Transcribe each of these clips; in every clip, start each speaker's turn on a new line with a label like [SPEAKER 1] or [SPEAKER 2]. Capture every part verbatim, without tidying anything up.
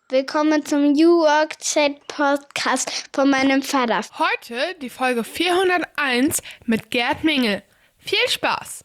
[SPEAKER 1] Willkommen zum New Work Chat Podcast von meinem Vater.
[SPEAKER 2] Heute die Folge vierhunderteins mit Gerd Mengel. Viel Spaß!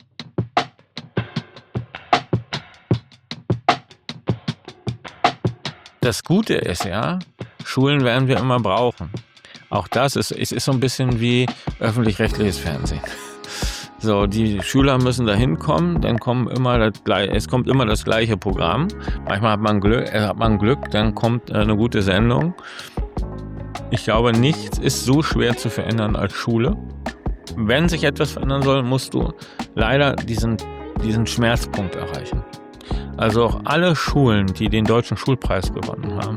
[SPEAKER 3] Das Gute ist ja, Schulen werden wir immer brauchen. Auch das ist, es ist so ein bisschen wie öffentlich-rechtliches Fernsehen. So, die Schüler müssen da hinkommen, dann kommen immer das, es kommt immer das gleiche Programm. Manchmal hat man Glück, hat man Glück, dann kommt eine gute Sendung. Ich glaube, nichts ist so schwer zu verändern als Schule. Wenn sich etwas verändern soll, musst du leider diesen, diesen Schmerzpunkt erreichen. Also auch alle Schulen, die den Deutschen Schulpreis gewonnen haben,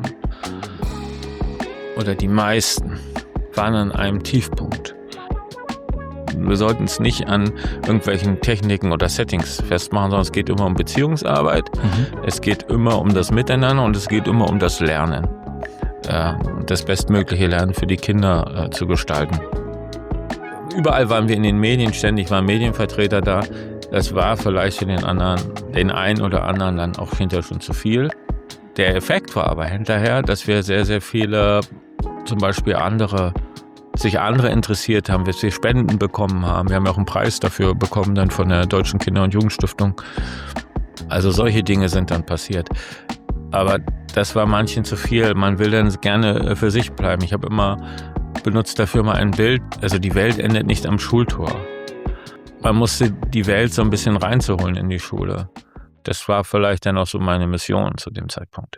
[SPEAKER 3] oder die meisten, waren an einem Tiefpunkt. Wir sollten es nicht an irgendwelchen Techniken oder Settings festmachen, sondern es geht immer um Beziehungsarbeit, mhm. es geht immer um das Miteinander und es geht immer um das Lernen. Äh, das bestmögliche Lernen für die Kinder äh, zu gestalten. Überall waren wir in den Medien, ständig waren Medienvertreter da. Das war vielleicht für den anderen, den einen oder anderen dann auch hinterher schon zu viel. Der Effekt war aber hinterher, dass wir sehr, sehr viele, zum Beispiel andere, sich andere interessiert haben, dass wir Spenden bekommen haben. Wir haben ja auch einen Preis dafür bekommen, dann von der Deutschen Kinder- und Jugendstiftung. Also solche Dinge sind dann passiert. Aber das war manchen zu viel. Man will dann gerne für sich bleiben. Ich habe immer benutzt dafür mal ein Bild. Also die Welt endet nicht am Schultor. Man musste die Welt so ein bisschen reinzuholen in die Schule. Das war vielleicht dann auch so meine Mission zu dem Zeitpunkt.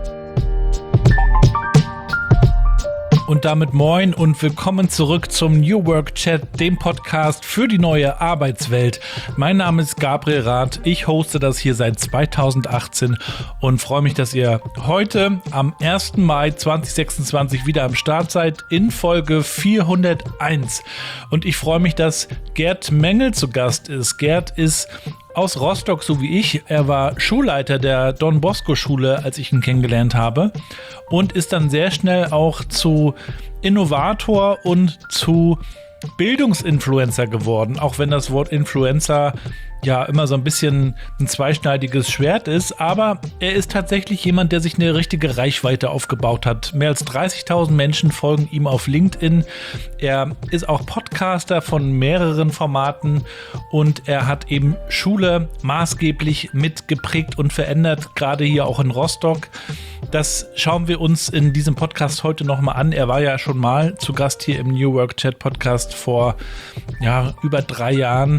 [SPEAKER 4] Und damit moin und willkommen zurück zum New Work Chat, dem Podcast für die neue Arbeitswelt. Mein Name ist Gabriel Rath, ich hoste das hier seit zweitausendachtzehn und freue mich, dass ihr heute am ersten Mai zweitausendsechsundzwanzig wieder am Start seid in Folge vierhunderteins. Und ich freue mich, dass Gerd Mengel zu Gast ist. Gerd ist aus Rostock, so wie ich. Er war Schulleiter der Don Bosco Schule, als ich ihn kennengelernt habe, und ist dann sehr schnell auch zu Innovator und zu Bildungsinfluencer geworden, auch wenn das Wort Influencer ja immer so ein bisschen ein zweischneidiges Schwert ist, aber er ist tatsächlich jemand, der sich eine richtige Reichweite aufgebaut hat. Mehr als dreißigtausend Menschen folgen ihm auf LinkedIn. Er ist auch Podcaster von mehreren Formaten und er hat eben Schule maßgeblich mitgeprägt und verändert, gerade hier auch in Rostock. Das schauen wir uns in diesem Podcast heute nochmal an. Er war ja schon mal zu Gast hier im New Work Chat Podcast vor ja, über drei Jahren.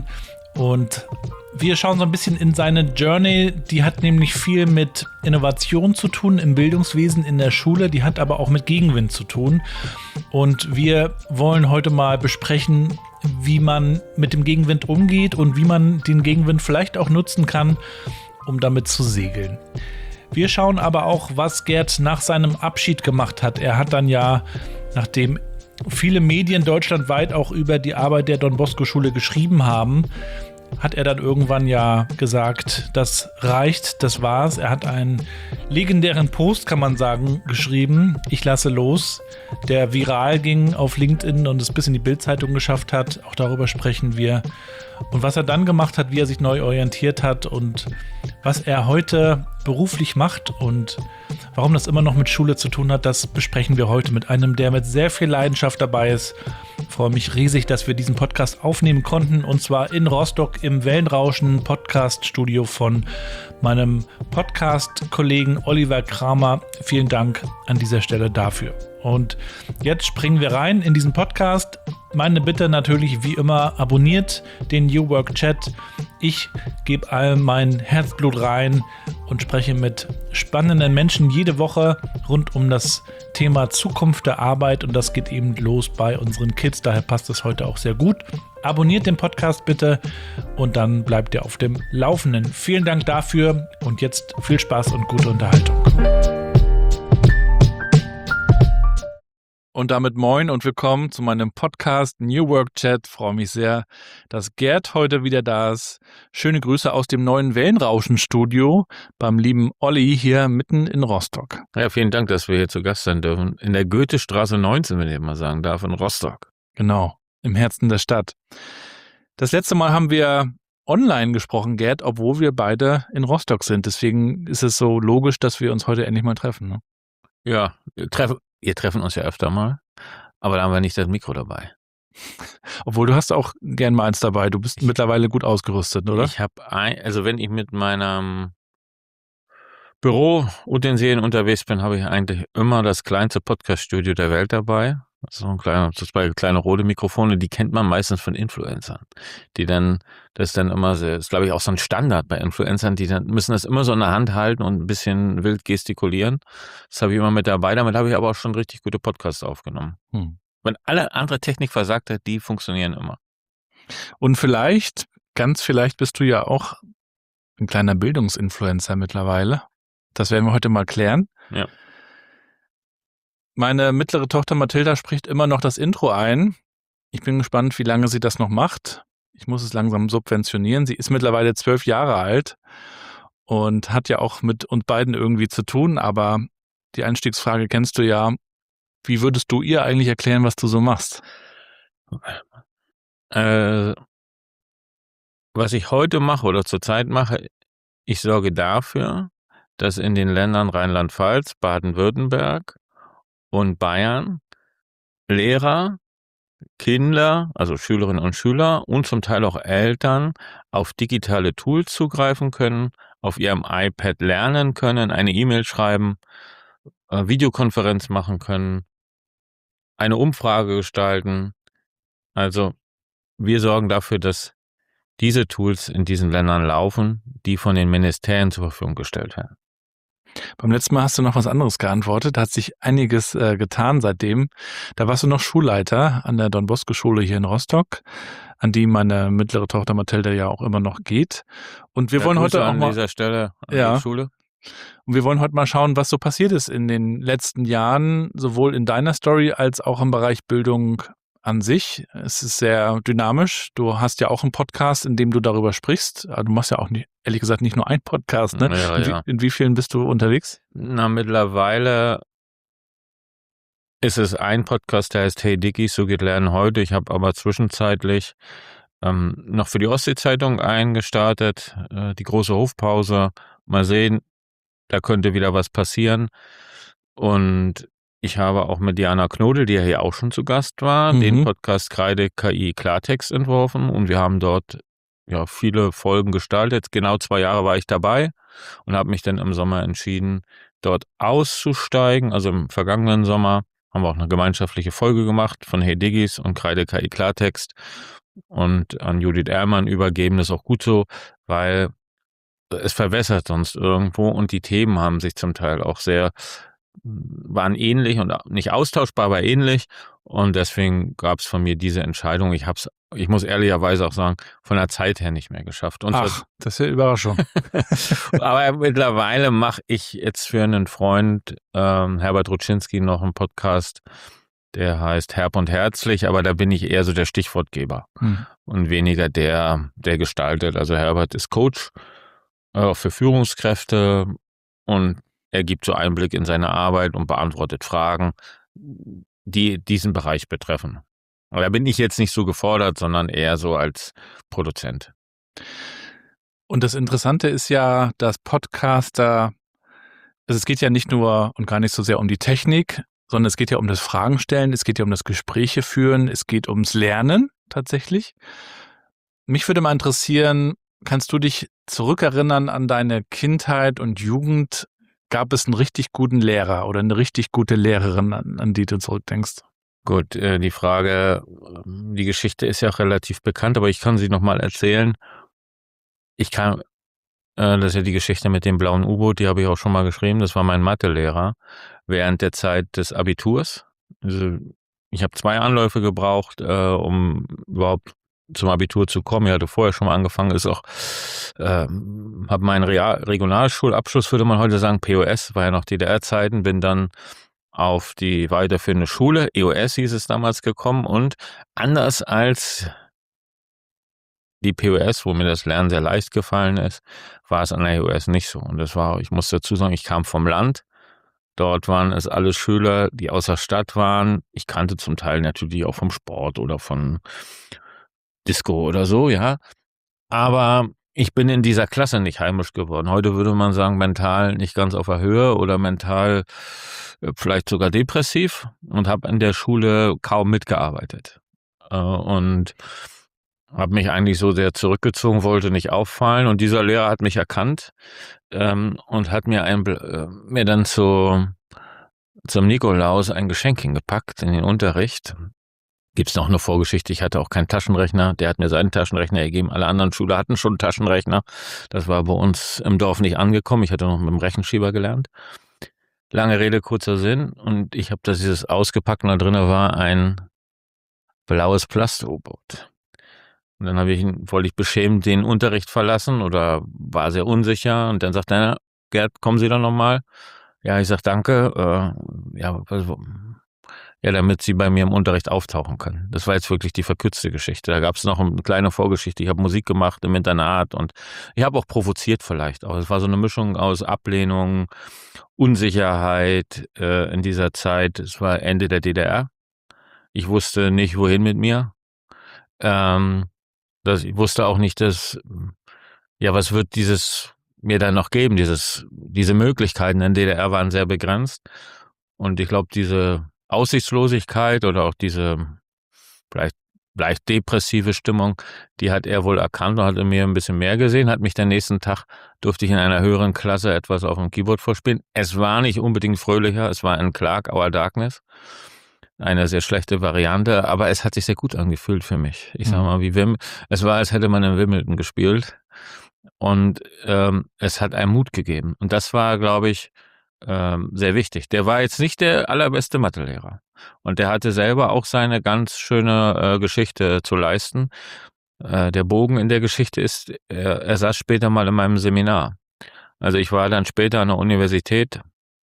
[SPEAKER 4] Und wir schauen so ein bisschen in seine Journey. Die hat nämlich viel mit Innovation zu tun im Bildungswesen, in der Schule. Die hat aber auch mit Gegenwind zu tun. Und wir wollen heute mal besprechen, wie man mit dem Gegenwind umgeht und wie man den Gegenwind vielleicht auch nutzen kann, um damit zu segeln. Wir schauen aber auch, was Gerd nach seinem Abschied gemacht hat. Er hat dann ja, nachdem viele Medien deutschlandweit auch über die Arbeit der Don Bosco Schule geschrieben haben, hat er dann irgendwann ja gesagt, das reicht, das war's. Er hat einen legendären Post, kann man sagen, geschrieben, ich lasse los, der viral ging auf LinkedIn und es bis in die Bild-Zeitung geschafft hat. Auch darüber sprechen wir. Und was er dann gemacht hat, wie er sich neu orientiert hat und was er heute beruflich macht und warum das immer noch mit Schule zu tun hat, das besprechen wir heute mit einem, der mit sehr viel Leidenschaft dabei ist. Ich freue mich riesig, dass wir diesen Podcast aufnehmen konnten, und zwar in Rostock im Wellenrauschen Podcast-Studio von meinem Podcast-Kollegen Oliver Kramer. Vielen Dank an dieser Stelle dafür. Und jetzt springen wir rein in diesen Podcast. Meine Bitte natürlich wie immer, abonniert den New Work Chat. Ich gebe all mein Herzblut rein und spreche mit spannenden Menschen jede Woche rund um das Thema Zukunft der Arbeit, und das geht eben los bei unseren Kids, daher passt es heute auch sehr gut. Abonniert den Podcast bitte und dann bleibt ihr auf dem Laufenden. Vielen Dank dafür und jetzt viel Spaß und gute Unterhaltung. Und damit moin und willkommen zu meinem Podcast New Work Chat. Ich freue mich sehr, dass Gerd heute wieder da ist. Schöne Grüße aus dem neuen Wellenrauschen-Studio beim lieben Olli hier mitten in Rostock.
[SPEAKER 3] Ja, vielen Dank, dass wir hier zu Gast sein dürfen. In der Goethestraße neunzehn, wenn ich mal sagen darf, in Rostock.
[SPEAKER 4] Genau, im Herzen der Stadt. Das letzte Mal haben wir online gesprochen, Gerd, obwohl wir beide in Rostock sind. Deswegen ist es so logisch, dass wir uns heute endlich mal treffen. Ne?
[SPEAKER 3] Ja, wir treffen, wir treffen uns ja öfter mal, aber da haben wir nicht das Mikro dabei.
[SPEAKER 4] Obwohl, du hast auch gern mal eins dabei. Du bist ich, mittlerweile gut ausgerüstet, oder?
[SPEAKER 3] Ich habe ein, also wenn ich mit meinem Büro-Utensilien unterwegs bin, habe ich eigentlich immer das kleinste Podcast-Studio der Welt dabei. So ein kleiner, so zwei kleine rote Mikrofone, die kennt man meistens von Influencern. Die dann, das ist dann immer so, das ist glaube ich auch so ein Standard bei Influencern, die dann müssen das immer so in der Hand halten und ein bisschen wild gestikulieren. Das habe ich immer mit dabei, damit habe ich aber auch schon richtig gute Podcasts aufgenommen. Hm. Wenn alle andere Technik versagt hat, die funktionieren immer.
[SPEAKER 4] Und vielleicht, ganz vielleicht bist du ja auch ein kleiner Bildungsinfluencer mittlerweile. Das werden wir heute mal klären.
[SPEAKER 3] Ja.
[SPEAKER 4] Meine mittlere Tochter Mathilda spricht immer noch das Intro ein. Ich bin gespannt, wie lange sie das noch macht. Ich muss es langsam subventionieren. Sie ist mittlerweile zwölf Jahre alt und hat ja auch mit uns beiden irgendwie zu tun. Aber die Einstiegsfrage kennst du ja. Wie würdest du ihr eigentlich erklären, was du so machst?
[SPEAKER 3] Äh, was ich heute mache oder zurzeit mache, ich sorge dafür, dass in den Ländern Rheinland-Pfalz, Baden-Württemberg und Bayern Lehrer, Kinder, also Schülerinnen und Schüler und zum Teil auch Eltern auf digitale Tools zugreifen können, auf ihrem iPad lernen können, eine E-Mail schreiben, äh, Videokonferenz machen können, eine Umfrage gestalten. Also wir sorgen dafür, dass diese Tools in diesen Ländern laufen, die von den Ministerien zur Verfügung gestellt werden.
[SPEAKER 4] Beim letzten Mal hast du noch was anderes geantwortet, da hat sich einiges äh, getan seitdem. Da warst du noch Schulleiter an der Don-Bosco-Schule hier in Rostock, an die meine mittlere Tochter Mathilda ja auch immer noch geht. Und wir
[SPEAKER 3] ja,
[SPEAKER 4] wollen
[SPEAKER 3] Grüße
[SPEAKER 4] heute auch
[SPEAKER 3] an
[SPEAKER 4] mal,
[SPEAKER 3] dieser Stelle an
[SPEAKER 4] ja,
[SPEAKER 3] die Schule.
[SPEAKER 4] Und wir wollen heute mal schauen, was so passiert ist in den letzten Jahren, sowohl in deiner Story als auch im Bereich Bildung an sich. Es ist sehr dynamisch. Du hast ja auch einen Podcast, in dem du darüber sprichst. Aber du machst ja auch, nicht, ehrlich gesagt, nicht nur einen Podcast. Ne?
[SPEAKER 3] Ja,
[SPEAKER 4] in, wie,
[SPEAKER 3] ja.
[SPEAKER 4] in wie vielen bist du unterwegs?
[SPEAKER 3] Na, mittlerweile ist es ein Podcast, der heißt Hey Dickies, so geht Lernen heute. Ich habe aber zwischenzeitlich ähm, noch für die Ostsee-Zeitung eingestartet, äh, die große Hofpause. Mal sehen, da könnte wieder was passieren. Und ich habe auch mit Diana Knodel, die ja hier auch schon zu Gast war, mhm. den Podcast Kreide K I Klartext entworfen. Und wir haben dort ja viele Folgen gestaltet. Genau zwei Jahre war ich dabei und habe mich dann im Sommer entschieden, dort auszusteigen. Also im vergangenen Sommer haben wir auch eine gemeinschaftliche Folge gemacht von Hey Diggis und Kreide K I Klartext und an Judith Ehrmann übergeben. Das ist auch gut so, weil es verwässert sonst irgendwo und die Themen haben sich zum Teil auch sehr, waren ähnlich und nicht austauschbar, aber ähnlich. Und deswegen gab es von mir diese Entscheidung. Ich habe es, ich muss ehrlicherweise auch sagen, von der Zeit her nicht mehr geschafft. Und
[SPEAKER 4] Ach, das ist ja Überraschung.
[SPEAKER 3] Aber mittlerweile mache ich jetzt für einen Freund, ähm, Herbert Rutschinski, noch einen Podcast, der heißt Herb und Herzlich, aber da bin ich eher so der Stichwortgeber hm. und weniger der, der gestaltet. Also Herbert ist Coach, auch für Führungskräfte und er gibt so Einblick in seine Arbeit und beantwortet Fragen, die diesen Bereich betreffen. Aber da bin ich jetzt nicht so gefordert, sondern eher so als Produzent.
[SPEAKER 4] Und das Interessante ist ja, dass Podcaster, also es geht ja nicht nur und gar nicht so sehr um die Technik, sondern es geht ja um das Fragenstellen, es geht ja um das Gespräche führen, es geht ums Lernen tatsächlich. Mich würde mal interessieren, kannst du dich zurückerinnern an deine Kindheit und Jugend? Gab es einen richtig guten Lehrer oder eine richtig gute Lehrerin, an, an die du zurückdenkst?
[SPEAKER 3] Gut, äh, die Frage, die Geschichte ist ja auch relativ bekannt, aber ich kann sie nochmal erzählen. Ich kann, äh, das ist ja die Geschichte mit dem blauen U-Boot, die habe ich auch schon mal geschrieben. Das war mein Mathelehrer während der Zeit des Abiturs. Also ich habe zwei Anläufe gebraucht, äh, um überhaupt zum Abitur zu kommen. Ich hatte vorher schon mal angefangen, ist auch, äh, habe meinen Real- Regionalschulabschluss, würde man heute sagen, P O S, war ja noch D D R-Zeiten, bin dann auf die weiterführende Schule, E O S hieß es damals, gekommen und anders als die P O S, wo mir das Lernen sehr leicht gefallen ist, war es an der E O S nicht so. Und das war, ich muss dazu sagen, ich kam vom Land. Dort waren es alle Schüler, die aus der Stadt waren. Ich kannte zum Teil natürlich auch vom Sport oder von Disco oder so, ja. aber ich bin in dieser Klasse nicht heimisch geworden. Heute würde man sagen, mental nicht ganz auf der Höhe oder mental vielleicht sogar depressiv und habe in der Schule kaum mitgearbeitet. Und habe mich eigentlich so sehr zurückgezogen, wollte nicht auffallen. Und dieser Lehrer hat mich erkannt ähm, und hat mir, ein, äh, mir dann zu, zum Nikolaus ein Geschenk hingepackt in den Unterricht. Gibt's noch eine Vorgeschichte, ich hatte auch keinen Taschenrechner, der hat mir seinen Taschenrechner gegeben, alle anderen Schüler hatten schon einen Taschenrechner, das war bei uns im Dorf nicht angekommen, ich hatte noch mit dem Rechenschieber gelernt. Lange Rede, kurzer Sinn, und ich habe das dieses ausgepackt und da drin war ein blaues Plast-U-Boot. Und dann habe ich, wollte ich beschämt den Unterricht verlassen oder war sehr unsicher und dann sagt er, Gerd, kommen Sie doch nochmal? Ja, ich sag danke, äh, ja, ja, damit Sie bei mir im Unterricht auftauchen können. Das war jetzt wirklich die verkürzte Geschichte. Da gab es noch eine kleine Vorgeschichte. Ich habe Musik gemacht im Internat und ich habe auch provoziert vielleicht auch. Es war so eine Mischung aus Ablehnung, Unsicherheit äh, in dieser Zeit. Es war Ende der D D R. Ich wusste nicht, wohin mit mir. Ähm, das, ich wusste auch nicht, dass, ja, was wird dieses mir dann noch geben? Dieses, diese Möglichkeiten in der D D R waren sehr begrenzt. Und ich glaube, diese Aussichtslosigkeit oder auch diese vielleicht leicht depressive Stimmung, die hat er wohl erkannt und hat in mir ein bisschen mehr gesehen, hat mich den nächsten Tag, durfte ich in einer höheren Klasse etwas auf dem Keyboard vorspielen. Es war nicht unbedingt fröhlicher, es war ein Clark, Our Darkness, eine sehr schlechte Variante, aber es hat sich sehr gut angefühlt für mich. Ich sag mal, wie Wim, es war, als hätte man in Wimbledon gespielt und ähm, es hat einem Mut gegeben. Und das war, glaube ich, Ähm, sehr wichtig. Der war jetzt nicht der allerbeste Mathelehrer. Und der hatte selber auch seine ganz schöne äh, Geschichte zu leisten. Äh, der Bogen in der Geschichte ist, er, er saß später mal in meinem Seminar. Also ich war dann später an der Universität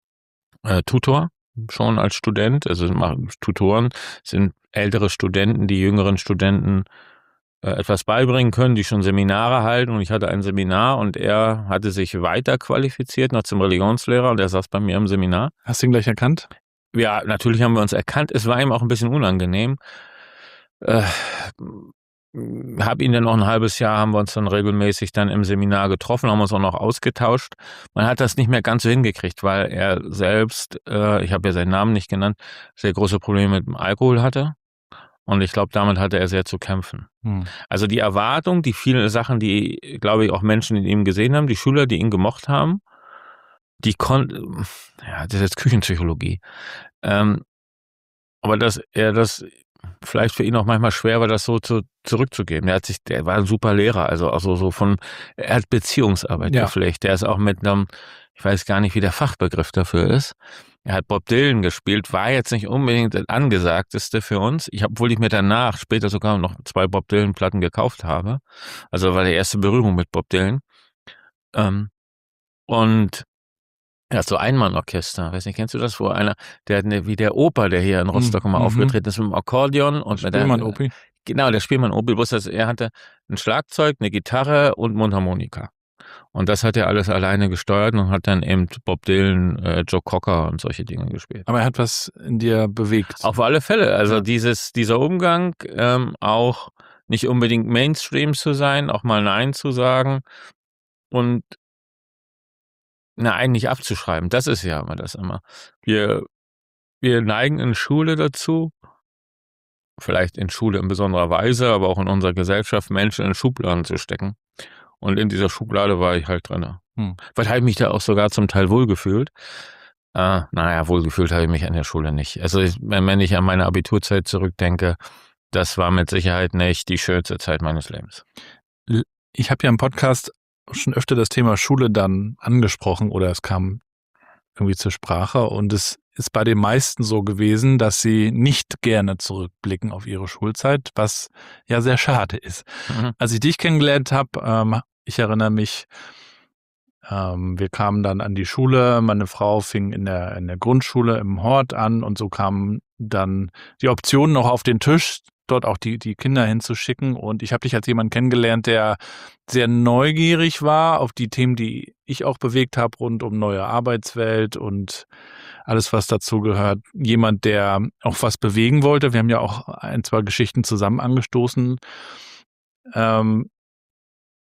[SPEAKER 3] äh, Tutor, schon als Student. Also Tutoren sind ältere Studenten, die jüngeren Studenten etwas beibringen können, die schon Seminare halten, und ich hatte ein Seminar und er hatte sich weiter qualifiziert noch zum Religionslehrer und er saß bei mir im Seminar.
[SPEAKER 4] Hast du ihn gleich erkannt?
[SPEAKER 3] Ja, natürlich haben wir uns erkannt. Es war ihm auch ein bisschen unangenehm. Äh, hab ihn dann noch ein halbes Jahr, haben wir uns dann regelmäßig dann im Seminar getroffen, haben uns auch noch ausgetauscht. Man hat das nicht mehr ganz so hingekriegt, weil er selbst, äh, ich habe ja seinen Namen nicht genannt, sehr große Probleme mit dem Alkohol hatte. Und ich glaube, damit hatte er sehr zu kämpfen. Hm. Also die Erwartung, die vielen Sachen, die, glaube ich, auch Menschen in ihm gesehen haben, die Schüler, die ihn gemocht haben, die konnten, ja, das ist jetzt Küchenpsychologie. Ähm, aber dass er das vielleicht für ihn auch manchmal schwer war, das so zu, zurückzugeben. Er hat sich, der war ein super Lehrer, also also so von, er hat Beziehungsarbeit ja. gepflegt. Der ist auch mit einem, ich weiß gar nicht, wie der Fachbegriff dafür ist. Er hat Bob Dylan gespielt, war jetzt nicht unbedingt das Angesagteste für uns. Ich hab, obwohl ich mir danach später sogar noch zwei Bob Dylan-Platten gekauft habe. Also war die erste Berührung mit Bob Dylan. Ähm, und er hat so Einmannorchester, weiß nicht, kennst du das, wo einer, der hat eine, wie der Opa, der hier in Rostock mhm. mal aufgetreten ist, mit dem Akkordeon und mit der
[SPEAKER 4] Spielmann-Opi.
[SPEAKER 3] Genau, der Spielmann-Opi, bloß dass er hatte ein Schlagzeug, eine Gitarre und Mundharmonika. Und das hat er alles alleine gesteuert und hat dann eben Bob Dylan, äh, Joe Cocker und solche Dinge gespielt.
[SPEAKER 4] Aber er hat was in dir bewegt.
[SPEAKER 3] Auf alle Fälle. Also
[SPEAKER 4] ja.
[SPEAKER 3] dieses, dieser Umgang, ähm, auch nicht unbedingt Mainstream zu sein, auch mal Nein zu sagen und Nein nicht abzuschreiben. Das ist ja immer das immer. Wir, wir neigen in Schule dazu, vielleicht in Schule in besonderer Weise, aber auch in unserer Gesellschaft, Menschen in Schubladen zu stecken. Und in dieser Schublade war ich halt drin. Hm. Weil habe ich mich da auch sogar zum Teil wohlgefühlt. Äh, naja, wohlgefühlt habe ich mich an der Schule nicht. Also ich, wenn ich an meine Abiturzeit zurückdenke, das war mit Sicherheit nicht die schönste Zeit meines Lebens.
[SPEAKER 4] Ich habe ja im Podcast schon öfter das Thema Schule dann angesprochen oder es kam irgendwie zur Sprache und es ist bei den meisten so gewesen, dass sie nicht gerne zurückblicken auf ihre Schulzeit, was ja sehr schade ist. Mhm. Als ich dich kennengelernt habe, ähm, ich erinnere mich, ähm, wir kamen dann an die Schule, meine Frau fing in der, in der Grundschule im Hort an und so kamen dann die Optionen noch auf den Tisch, dort auch die, die Kinder hinzuschicken und ich habe dich als jemand kennengelernt, der sehr neugierig war auf die Themen, die ich auch bewegt habe, rund um neue Arbeitswelt und alles, was dazu gehört. Jemand, der auch was bewegen wollte. Wir haben ja auch ein, zwei Geschichten zusammen angestoßen. Ähm,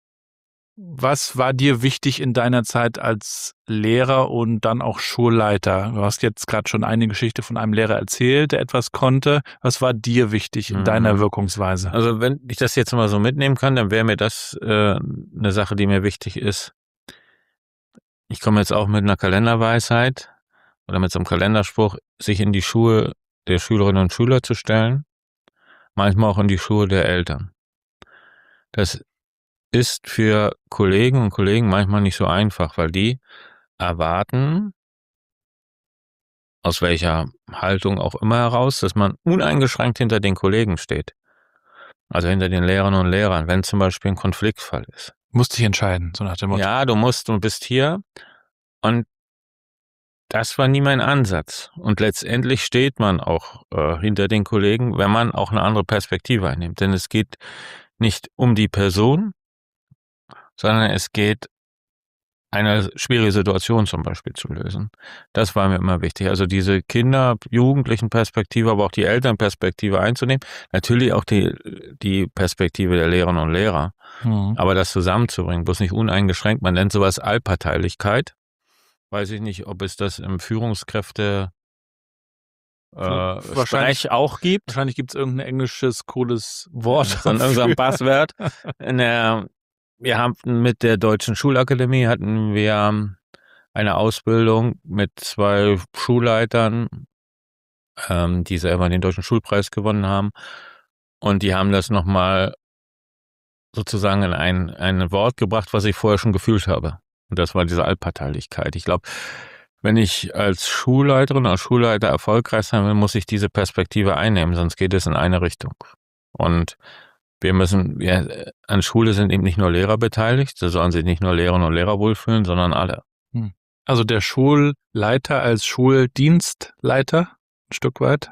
[SPEAKER 4] Was war dir wichtig in deiner Zeit als Lehrer und dann auch Schulleiter? Du hast jetzt gerade schon eine Geschichte von einem Lehrer erzählt, der etwas konnte. Was war dir wichtig in
[SPEAKER 3] Mhm.
[SPEAKER 4] deiner Wirkungsweise?
[SPEAKER 3] Also wenn ich das jetzt mal so mitnehmen kann, dann wäre mir das äh, eine Sache, die mir wichtig ist. Ich komme jetzt auch mit einer Kalenderweisheit oder mit so einem Kalenderspruch, sich in die Schuhe der Schülerinnen und Schüler zu stellen, manchmal auch in die Schuhe der Eltern. Das ist für Kollegen und Kollegen manchmal nicht so einfach, weil die erwarten, aus welcher Haltung auch immer heraus, dass man uneingeschränkt hinter den Kollegen steht. Also hinter den Lehrerinnen und Lehrern, wenn zum Beispiel ein Konfliktfall ist.
[SPEAKER 4] Musste ich entscheiden, so nach dem Motto.
[SPEAKER 3] Ja, du musst, du bist hier und das war nie mein Ansatz. Und letztendlich steht man auch äh, hinter den Kollegen, wenn man auch eine andere Perspektive einnimmt. Denn es geht nicht um die Person, sondern es geht, eine schwierige Situation zum Beispiel zu lösen. Das war mir immer wichtig. Also diese Kinder-, Jugendlichen-Perspektive, aber auch die Elternperspektive einzunehmen. Natürlich auch die, die Perspektive der Lehrerinnen und Lehrer.
[SPEAKER 4] Mhm.
[SPEAKER 3] Aber das zusammenzubringen, bloß nicht uneingeschränkt. Man nennt sowas Allparteilichkeit. Weiß ich nicht, ob es das im Führungskräfte äh,
[SPEAKER 4] Wahrscheinlich-
[SPEAKER 3] Sprech auch gibt.
[SPEAKER 4] Wahrscheinlich gibt es irgendein englisches, cooles Wort.
[SPEAKER 3] So ein irgendein Passwort. In der, wir haben mit der Deutschen Schulakademie hatten wir eine Ausbildung mit zwei Schulleitern, ähm, die selber den Deutschen Schulpreis gewonnen haben. Und die haben das nochmal sozusagen in ein, ein Wort gebracht, was ich vorher schon gefühlt habe. Und das war diese Allparteilichkeit. Ich glaube, wenn ich als Schulleiterin, als Schulleiter erfolgreich sein will, muss ich diese Perspektive einnehmen, sonst geht es in eine Richtung. Und wir müssen, wir, an Schule sind eben nicht nur Lehrer beteiligt, da sollen sich nicht nur Lehrerinnen und Lehrer wohlfühlen, sondern alle.
[SPEAKER 4] Also der Schulleiter als Schuldienstleiter, ein Stück weit.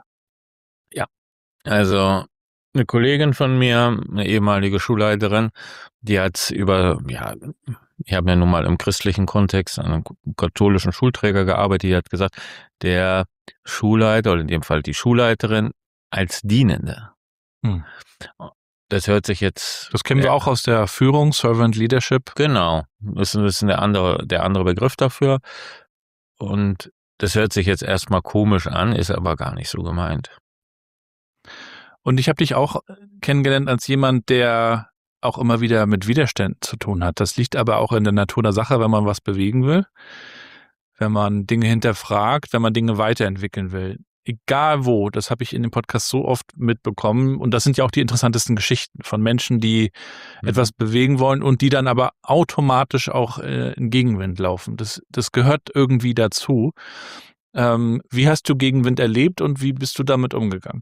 [SPEAKER 3] Also eine Kollegin von mir, eine ehemalige Schulleiterin, die hat über, ja, ich habe ja nun mal im christlichen Kontext an einem katholischen Schulträger gearbeitet, die hat gesagt, der Schulleiter oder in dem Fall die Schulleiterin als Dienende.
[SPEAKER 4] Hm.
[SPEAKER 3] Das hört sich jetzt...
[SPEAKER 4] Das kennen wir
[SPEAKER 3] ja,
[SPEAKER 4] auch aus der Führung, Servant Leadership.
[SPEAKER 3] Genau, das ist, das ist der andere, der andere Begriff dafür. Und das hört sich jetzt erstmal komisch an, ist aber gar nicht so gemeint.
[SPEAKER 4] Und ich habe dich auch kennengelernt als jemand, der auch immer wieder mit Widerständen zu tun hat. Das liegt aber auch in der Natur der Sache, wenn man was bewegen will, wenn man Dinge hinterfragt, wenn man Dinge weiterentwickeln will. Egal wo, das habe ich in dem Podcast so oft mitbekommen. Und das sind ja auch die interessantesten Geschichten von Menschen, die
[SPEAKER 3] Mhm.
[SPEAKER 4] etwas bewegen wollen und die dann aber automatisch auch äh, in Gegenwind laufen. Das, das gehört irgendwie dazu. Ähm, wie hast du Gegenwind erlebt und wie bist du damit umgegangen?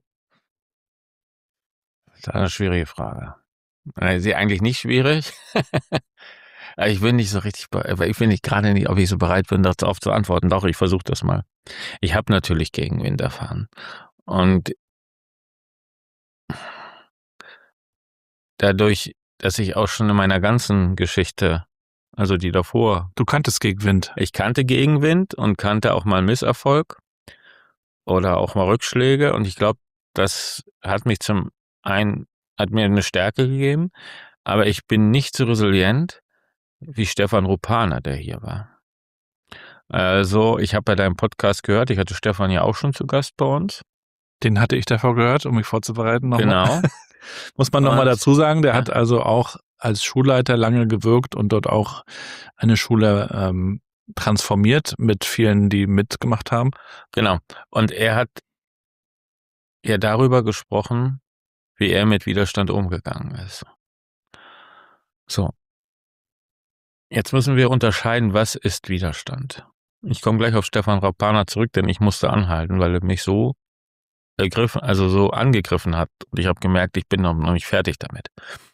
[SPEAKER 3] Das ist eine schwierige Frage. Äh, Sie eigentlich nicht schwierig. Ich bin nicht so richtig, be- aber ich bin nicht gerade nicht, ob ich so bereit bin, darauf zu antworten. Doch, ich versuche das mal. Ich habe natürlich Gegenwind erfahren. Und dadurch, dass ich auch schon in meiner ganzen Geschichte, also die davor,
[SPEAKER 4] Du kanntest Gegenwind.
[SPEAKER 3] ich kannte Gegenwind und kannte auch mal Misserfolg oder auch mal Rückschläge. Und ich glaube, das hat mich zum einen, hat mir eine Stärke gegeben, aber ich bin nicht so resilient wie Stefan Rupaner, der hier war. Also, ich habe bei deinem Podcast gehört, ich hatte Stefan ja auch schon zu Gast bei uns.
[SPEAKER 4] Den hatte ich davor gehört, um mich vorzubereiten. Nochmal.
[SPEAKER 3] Genau.
[SPEAKER 4] Muss man nochmal
[SPEAKER 3] Und-
[SPEAKER 4] dazu sagen, der
[SPEAKER 3] Ja.
[SPEAKER 4] hat also auch als Schulleiter lange gewirkt und dort auch eine Schule ähm, transformiert mit vielen, die mitgemacht haben.
[SPEAKER 3] Genau. Und er hat ja darüber gesprochen, wie er mit Widerstand umgegangen ist. So. Jetzt müssen wir unterscheiden, was ist Widerstand. Ich komme gleich auf Stefan Rupaner zurück, denn ich musste anhalten, weil er mich so ergriffen, also so angegriffen hat. Und ich habe gemerkt, ich bin noch, noch nicht fertig damit.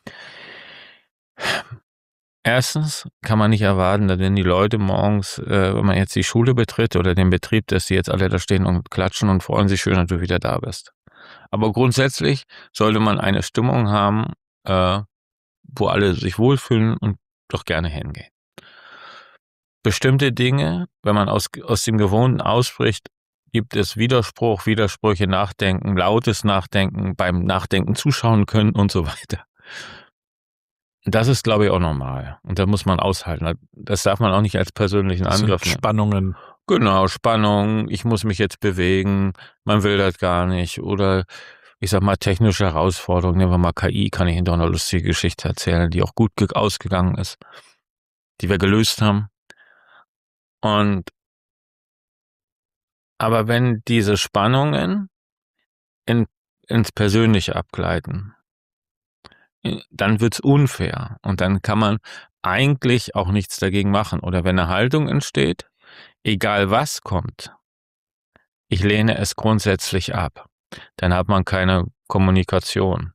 [SPEAKER 3] Erstens kann man nicht erwarten, dass wenn die Leute morgens, äh, wenn man jetzt die Schule betritt oder den Betrieb, dass die jetzt alle da stehen und klatschen und freuen sich schön, dass du wieder da bist. Aber grundsätzlich sollte man eine Stimmung haben, äh, wo alle sich wohlfühlen und doch gerne hingehen. Bestimmte Dinge, wenn man aus, aus dem Gewohnten ausbricht, gibt es Widerspruch, Widersprüche, Nachdenken, lautes Nachdenken, beim Nachdenken zuschauen können und so weiter. Das ist, glaube ich, auch normal. Und das muss man aushalten. Das darf man auch nicht als persönlichen
[SPEAKER 4] Das sind
[SPEAKER 3] Angriff nehmen.
[SPEAKER 4] Spannungen.
[SPEAKER 3] Genau, Spannung, ich muss mich jetzt bewegen, man will das gar nicht. Oder ich sag mal, technische Herausforderungen, nehmen wir mal K I, kann ich Ihnen doch eine lustige Geschichte erzählen, die auch gut ge- ausgegangen ist, die wir gelöst haben. Und aber wenn diese Spannungen in, ins Persönliche abgleiten, dann wird's unfair und dann kann man eigentlich auch nichts dagegen machen. Oder wenn eine Haltung entsteht, egal was kommt, ich lehne es grundsätzlich ab, dann hat man keine Kommunikation.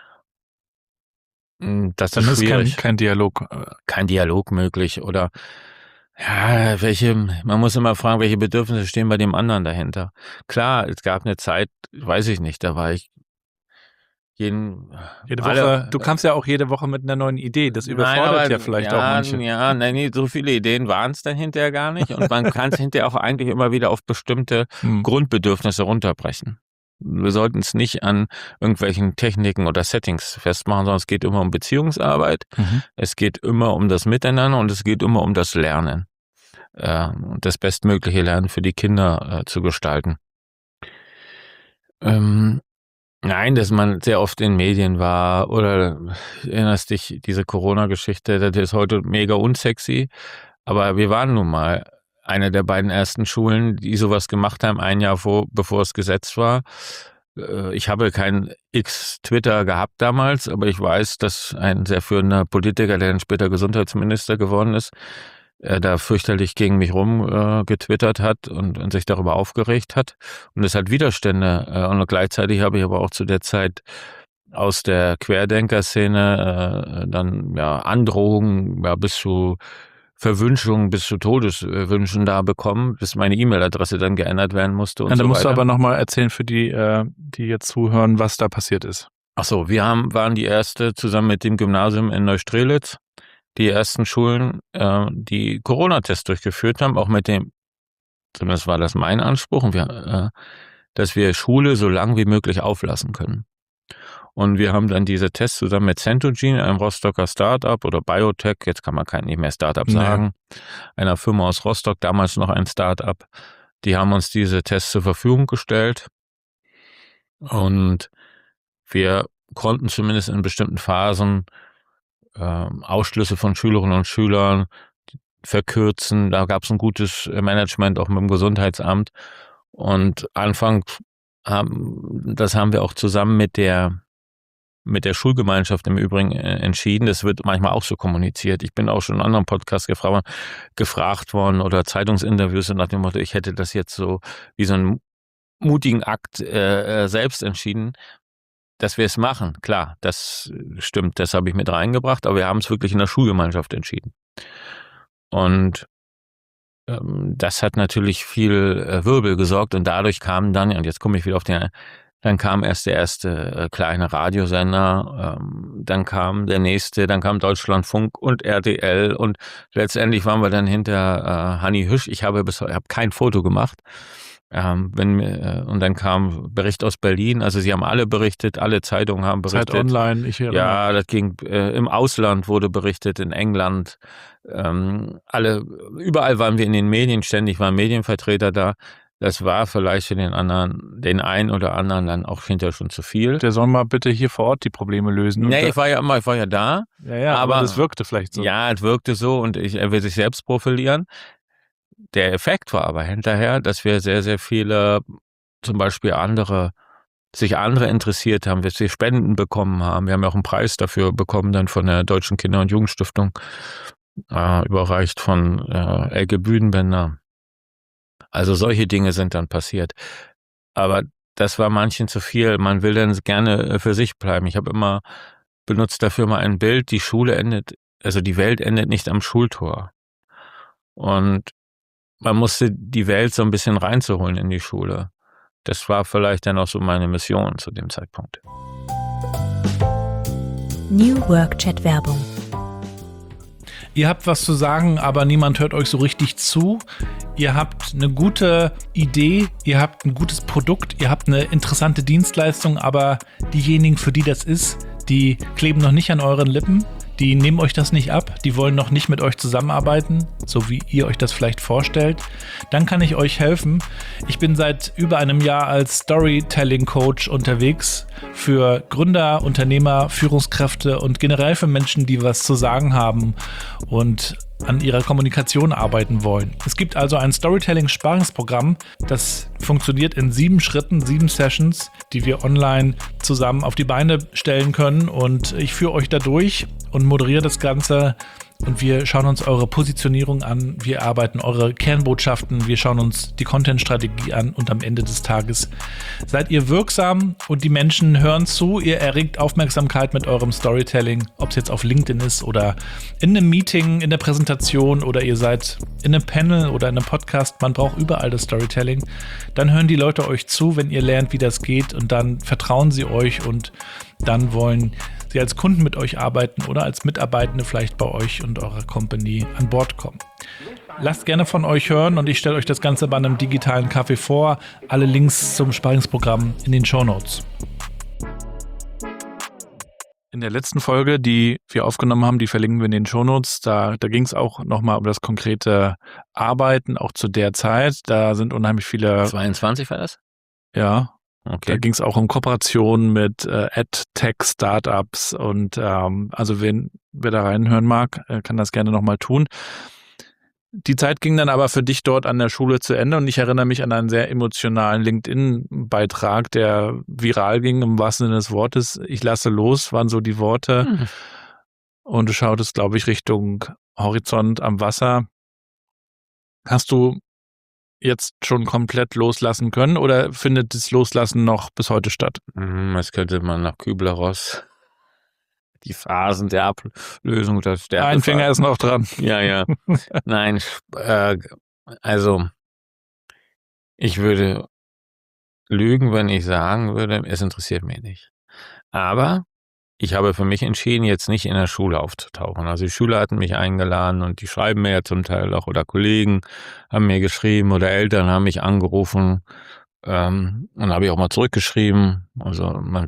[SPEAKER 3] Das
[SPEAKER 4] Dann
[SPEAKER 3] ist
[SPEAKER 4] ist kein,
[SPEAKER 3] schwierig.
[SPEAKER 4] kein Dialog.
[SPEAKER 3] Kein Dialog möglich oder ja, welche, man muss immer fragen, welche Bedürfnisse stehen bei dem anderen dahinter. Klar, es gab eine Zeit, weiß ich nicht, da war ich jeden,
[SPEAKER 4] Jede Woche,
[SPEAKER 3] alle-
[SPEAKER 4] du kamst ja auch jede Woche mit einer neuen Idee. Das überfordert
[SPEAKER 3] Nein, aber-
[SPEAKER 4] ja vielleicht
[SPEAKER 3] ja,
[SPEAKER 4] auch manche.
[SPEAKER 3] Ja, nein, nee, so viele Ideen waren es dann hinterher gar nicht und man kann es hinterher auch eigentlich immer wieder auf bestimmte
[SPEAKER 4] Hm.
[SPEAKER 3] Grundbedürfnisse runterbrechen. Wir sollten es nicht an irgendwelchen Techniken oder Settings festmachen, sondern es geht immer um Beziehungsarbeit,
[SPEAKER 4] Mhm.
[SPEAKER 3] es geht immer um das Miteinander und es geht immer um das Lernen. Äh, das bestmögliche Lernen für die Kinder äh, zu gestalten. Ähm, nein, dass man sehr oft in Medien war oder erinnerst dich, diese Corona-Geschichte, das ist heute mega unsexy, aber wir waren nun mal eine der beiden ersten Schulen, die sowas gemacht haben, ein Jahr vor, bevor es Gesetz war. Äh, Ich habe kein X-Twitter gehabt damals, aber ich weiß, dass ein sehr führender Politiker, der dann später Gesundheitsminister geworden ist, äh, da fürchterlich gegen mich rum äh, getwittert hat und, und sich darüber aufgeregt hat. Und es hat Widerstände. Äh, und gleichzeitig habe ich aber auch zu der Zeit aus der Querdenker-Szene äh, dann ja Androhungen ja, bis zu Verwünschungen, bis zu Todeswünschen da bekommen, bis meine E-Mail-Adresse dann geändert werden musste und
[SPEAKER 4] Ja, da
[SPEAKER 3] so
[SPEAKER 4] musst du
[SPEAKER 3] weiter.
[SPEAKER 4] aber nochmal erzählen für die, äh, die jetzt zuhören, was da passiert ist.
[SPEAKER 3] Ach so, wir haben, waren die erste zusammen mit dem Gymnasium in Neustrelitz, die ersten Schulen, äh, die Corona-Tests durchgeführt haben, auch mit dem, zumindest war das mein Anspruch, und wir, äh, dass wir Schule so lang wie möglich auflassen können. Und wir haben dann diese Tests zusammen mit Centogene, einem Rostocker Startup oder Biotech, jetzt kann man kein nicht mehr Startup
[SPEAKER 4] Nee.
[SPEAKER 3] sagen, einer Firma aus Rostock, damals noch ein Startup, die haben uns diese Tests zur Verfügung gestellt. Und wir konnten zumindest in bestimmten Phasen ähm, Ausschlüsse von Schülerinnen und Schülern verkürzen. Da gab es ein gutes Management auch mit dem Gesundheitsamt. Und anfangs haben, das haben wir auch zusammen mit der mit der Schulgemeinschaft im Übrigen äh, entschieden. Das wird manchmal auch so kommuniziert. Ich bin auch schon in anderen Podcasts gefragt, gefragt worden oder Zeitungsinterviews nach dem Motto, ich hätte das jetzt so wie so einen mutigen Akt äh, selbst entschieden, dass wir es machen. Klar, das stimmt, das habe ich mit reingebracht, aber wir haben es wirklich in der Schulgemeinschaft entschieden. Und ähm, das hat natürlich viel äh, Wirbel gesorgt und dadurch kamen dann, und jetzt komme ich wieder auf den, dann kam erst der erste äh, kleine Radiosender, ähm, dann kam der nächste, dann kam Deutschlandfunk und R T L und letztendlich waren wir dann hinter äh, Hanni Hüsch. Ich habe bis heute hab kein Foto gemacht. Ähm, wenn, äh, und dann kam Bericht aus Berlin, also sie haben alle berichtet, alle Zeitungen haben berichtet.
[SPEAKER 4] Zeit online, ich erinnere.
[SPEAKER 3] Ja, das ging, äh, im Ausland wurde berichtet, in England, ähm, alle, überall waren wir in den Medien, ständig waren Medienvertreter da. Das war vielleicht für den anderen, den einen oder anderen dann auch hinterher schon zu viel.
[SPEAKER 4] Der soll mal bitte hier vor Ort die Probleme lösen. Und
[SPEAKER 3] Nee,
[SPEAKER 4] da-
[SPEAKER 3] ich war ja immer, ich war ja da.
[SPEAKER 4] ja, ja, aber,
[SPEAKER 3] aber-
[SPEAKER 4] das wirkte vielleicht so.
[SPEAKER 3] Ja, es wirkte so und ich, er will sich selbst profilieren. Der Effekt war aber hinterher, dass wir sehr, sehr viele, zum Beispiel andere, sich andere interessiert haben, dass wir Spenden bekommen haben. Wir haben ja auch einen Preis dafür bekommen, dann von der Deutschen Kinder- und Jugendstiftung, äh, überreicht von äh, Elke Büdenbender. Also solche Dinge sind dann passiert. Aber das war manchen zu viel. Man will dann gerne für sich bleiben. Ich habe immer benutzt dafür mal ein Bild, die Schule endet, also die Welt endet nicht am Schultor. Und man musste die Welt so ein bisschen reinzuholen in die Schule. Das war vielleicht dann auch so meine Mission zu dem Zeitpunkt.
[SPEAKER 5] New Work Chat Werbung.
[SPEAKER 4] Ihr habt was zu sagen, aber niemand hört euch so richtig zu. Ihr habt eine gute Idee, ihr habt ein gutes Produkt, ihr habt eine interessante Dienstleistung, aber diejenigen, für die das ist, die kleben noch nicht an euren Lippen. die nehmen euch das nicht ab, die wollen noch nicht mit euch zusammenarbeiten, so wie ihr euch das vielleicht vorstellt, dann kann ich euch helfen. Ich bin seit über einem Jahr als Storytelling-Coach unterwegs für Gründer, Unternehmer, Führungskräfte und generell für Menschen, die was zu sagen haben und an ihrer Kommunikation arbeiten wollen. Es gibt also ein Storytelling-Sparingsprogramm, das funktioniert in sieben Schritten, sieben Sessions, die wir online zusammen auf die Beine stellen können, und ich führe euch da durch und moderiere das Ganze. Und wir schauen uns eure Positionierung an, wir arbeiten eure Kernbotschaften, wir schauen uns die Content-Strategie an, und am Ende des Tages seid ihr wirksam und die Menschen hören zu, ihr erregt Aufmerksamkeit mit eurem Storytelling, ob es jetzt auf LinkedIn ist oder in einem Meeting, in der Präsentation, oder ihr seid in einem Panel oder in einem Podcast. Man braucht überall das Storytelling. Dann hören die Leute euch zu, wenn ihr lernt, wie das geht, und dann vertrauen sie euch, und dann wollen sie als Kunden mit euch arbeiten oder als Mitarbeitende vielleicht bei euch und eurer Company an Bord kommen. Lasst gerne von euch hören, und ich stelle euch das Ganze bei einem digitalen Kaffee vor. Alle Links zum Sparingsprogramm in den Shownotes. In der letzten Folge, die wir aufgenommen haben, die verlinken wir in den Shownotes, da, da ging es auch nochmal um das konkrete Arbeiten, auch zu der Zeit. Da sind unheimlich viele...
[SPEAKER 3] zweiundzwanzig war das?
[SPEAKER 4] Ja.
[SPEAKER 3] Okay.
[SPEAKER 4] Da ging es auch um Kooperationen mit äh, Ad-Tech-Startups, und ähm, also wen, wer da reinhören mag, äh, kann das gerne nochmal tun. Die Zeit ging dann aber für dich dort an der Schule zu Ende, und ich erinnere mich an einen sehr emotionalen LinkedIn-Beitrag, der viral ging, im wahrsten Sinne des Wortes. Ich lasse los, waren so die Worte. Mhm. Und du schautest, glaube ich, Richtung Horizont am Wasser. Hast du jetzt schon komplett loslassen können, oder findet das Loslassen noch bis heute statt?
[SPEAKER 3] Das könnte man nach Kübler-Ross die Phasen der Ablösung der Stärke.
[SPEAKER 4] Ein Finger ist noch dran.
[SPEAKER 3] Ja, ja. Nein, äh, also ich würde lügen, wenn ich sagen würde, es interessiert mich nicht. Aber ich habe für mich entschieden, jetzt nicht in der Schule aufzutauchen. Also die Schüler hatten mich eingeladen, und die schreiben mir ja zum Teil auch, oder Kollegen haben mir geschrieben, oder Eltern haben mich angerufen, ähm, und habe ich auch mal zurückgeschrieben. Also man,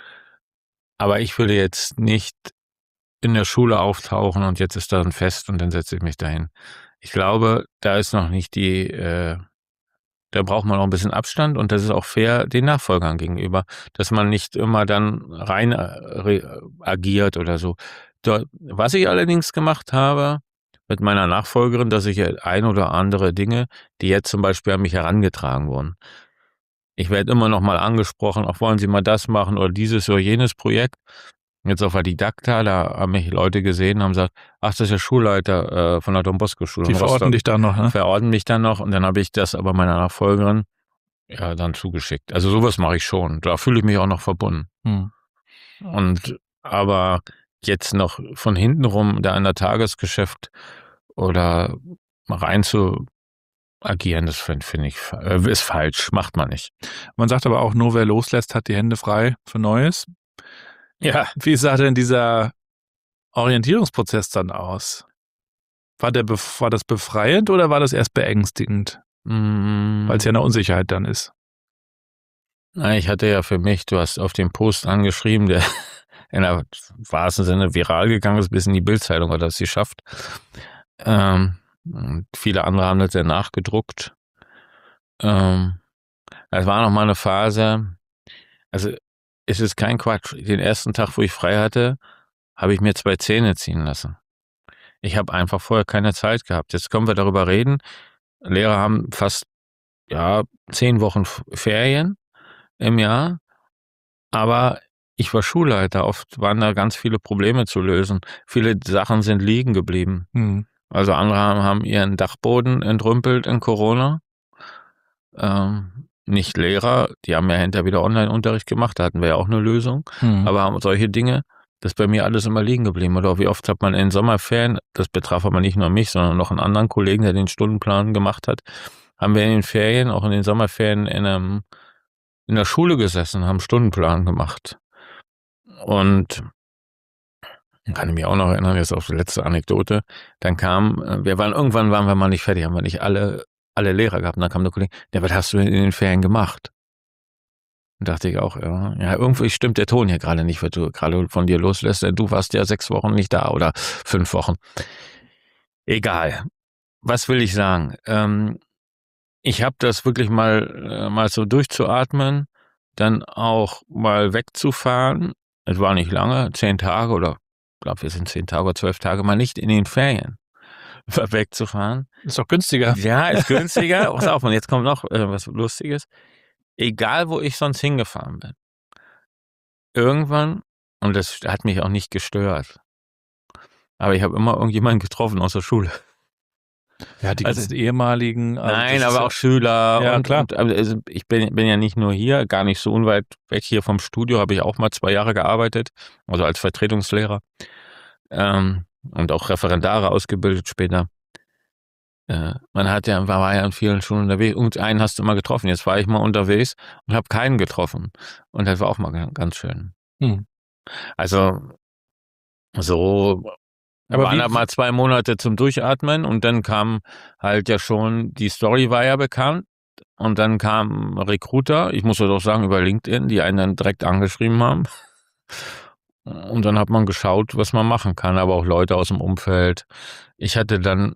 [SPEAKER 3] aber ich würde jetzt nicht in der Schule auftauchen und jetzt ist da ein Fest und dann setze ich mich dahin. Ich glaube, da ist noch nicht die, äh, da braucht man auch ein bisschen Abstand, und das ist auch fair den Nachfolgern gegenüber, dass man nicht immer dann rein äh, agiert oder so. Dort, was ich allerdings gemacht habe mit meiner Nachfolgerin, dass ich ein oder andere Dinge, die jetzt zum Beispiel an mich herangetragen wurden. Ich werde immer noch mal angesprochen, auch wollen Sie mal das machen oder dieses oder jenes Projekt. Jetzt auf der Didakta, da haben mich Leute gesehen und haben gesagt, ach, das ist der Schulleiter äh, von der Don Bosco Schule.
[SPEAKER 4] Die verorten dich dann noch, ne?
[SPEAKER 3] Verorten mich dann noch, und dann habe ich das aber meiner Nachfolgerin ja dann zugeschickt. Also sowas mache ich schon. Da fühle ich mich auch noch verbunden. Hm. Und aber jetzt noch von hinten rum da in der Tagesgeschäft oder rein zu agieren, das finde find ich äh, ist falsch, macht man nicht.
[SPEAKER 4] Man sagt aber auch, nur wer loslässt, hat die Hände frei für Neues.
[SPEAKER 3] Ja.
[SPEAKER 4] Wie sah denn dieser Orientierungsprozess dann aus? War, der, war das befreiend oder war das erst beängstigend?
[SPEAKER 3] Mm.
[SPEAKER 4] Weil es ja eine Unsicherheit dann ist.
[SPEAKER 3] Na, ich hatte ja für mich, du hast auf den Post angeschrieben, der in der wahrsten Sinne viral gegangen ist, bis in die Bildzeitung hat das geschafft. Ähm, und viele andere haben das ja nachgedruckt. Ähm, es war noch mal eine Phase, also es ist kein Quatsch. Den ersten Tag, wo ich frei hatte, habe ich mir zwei Zähne ziehen lassen. Ich habe einfach vorher keine Zeit gehabt. Jetzt können wir darüber reden. Lehrer haben fast ja zehn Wochen Ferien im Jahr, aber ich war Schulleiter. Oft waren da ganz viele Probleme zu lösen. Viele Sachen sind liegen geblieben. Mhm. Also andere haben, haben ihren Dachboden entrümpelt in Corona. Ähm, nicht Lehrer, die haben ja hinterher wieder Online-Unterricht gemacht, da hatten wir ja auch eine Lösung. Mhm. Aber haben solche Dinge, das ist bei mir alles immer liegen geblieben. Oder wie oft hat man in Sommerferien, das betraf aber nicht nur mich, sondern noch einen anderen Kollegen, der den Stundenplan gemacht hat, haben wir in den Ferien, auch in den Sommerferien in, einem, in der Schule gesessen, haben Stundenplan gemacht. Und kann ich mich auch noch erinnern, jetzt auf die letzte Anekdote, dann kam, wir waren, irgendwann waren wir mal nicht fertig, haben wir nicht alle, alle Lehrer gehabt, und dann kam der Kollege, ja, was hast du denn in den Ferien gemacht? Und dachte ich auch, ja, ja, irgendwie stimmt der Ton hier gerade nicht, was du gerade von dir loslässt, denn du warst ja sechs Wochen nicht da oder fünf Wochen. Egal. Was will ich sagen? Ähm, ich habe das wirklich mal, äh, mal so durchzuatmen, dann auch mal wegzufahren. Es war nicht lange, zehn Tage oder, ich glaube, wir sind zehn Tage oder zwölf Tage, mal nicht in den Ferien wegzufahren.
[SPEAKER 4] Ist doch günstiger.
[SPEAKER 3] Ja, ist günstiger. Pass auf, und jetzt kommt noch äh, was Lustiges. Egal, wo ich sonst hingefahren bin. Irgendwann, und das hat mich auch nicht gestört, aber ich habe immer irgendjemanden getroffen aus der Schule.
[SPEAKER 4] Ja, die
[SPEAKER 3] Also-
[SPEAKER 4] ganzen ehemaligen. also
[SPEAKER 3] Nein,
[SPEAKER 4] das ist
[SPEAKER 3] aber auch Schüler.
[SPEAKER 4] Ja,
[SPEAKER 3] und,
[SPEAKER 4] klar.
[SPEAKER 3] Und, also ich bin, bin ja nicht nur hier, gar nicht so unweit weg hier vom Studio, habe ich auch mal zwei Jahre gearbeitet, also als Vertretungslehrer ähm, und auch Referendare ausgebildet später. Äh, man hat ja, war ja in vielen Schulen unterwegs. Irgendeinen hast du mal getroffen. Jetzt war ich mal unterwegs und habe keinen getroffen. Und das war auch mal ga- ganz schön.
[SPEAKER 4] Hm.
[SPEAKER 3] Also so
[SPEAKER 4] Aber
[SPEAKER 3] waren
[SPEAKER 4] wie-
[SPEAKER 3] halt mal zwei Monate zum Durchatmen und dann kam halt ja schon, die Story war ja bekannt und dann kam Recruiter, ich muss das auch sagen, über LinkedIn, die einen dann direkt angeschrieben haben. Und dann hat man geschaut, was man machen kann, aber auch Leute aus dem Umfeld. Ich hatte dann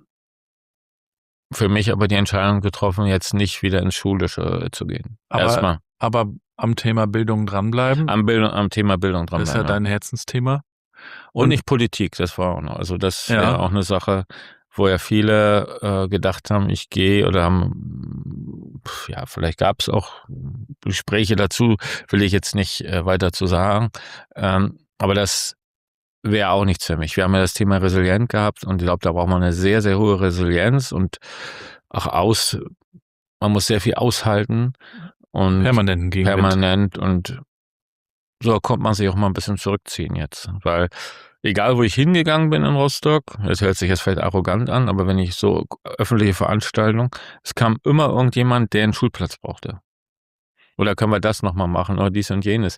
[SPEAKER 3] für mich aber die Entscheidung getroffen, jetzt nicht wieder ins Schulische zu gehen.
[SPEAKER 4] Aber-
[SPEAKER 3] Erstmal
[SPEAKER 4] aber am Thema Bildung dranbleiben.
[SPEAKER 3] am, Bildung, am Thema Bildung dran
[SPEAKER 4] das ist ja
[SPEAKER 3] bleiben.
[SPEAKER 4] dein Herzensthema.
[SPEAKER 3] Und nicht Politik, das war auch noch. Also das
[SPEAKER 4] Ja.
[SPEAKER 3] wäre auch eine Sache, wo ja viele äh, gedacht haben, ich gehe oder haben, pf, ja, vielleicht gab es auch Gespräche dazu, will ich jetzt nicht äh, weiter zu sagen. Ähm, aber das wäre auch nichts für mich. Wir haben ja das Thema Resilient gehabt und ich glaube, da braucht man eine sehr, sehr hohe Resilienz und auch aus, man muss sehr viel aushalten und
[SPEAKER 4] Permanenten Gegenwind.
[SPEAKER 3] permanent und so kommt man sich auch mal ein bisschen zurückziehen jetzt, weil egal wo ich hingegangen bin in Rostock, das hört sich jetzt vielleicht arrogant an, aber wenn ich so öffentliche Veranstaltungen, es kam immer irgendjemand, der einen Schulplatz brauchte. Oder können wir das nochmal machen oder dies und jenes.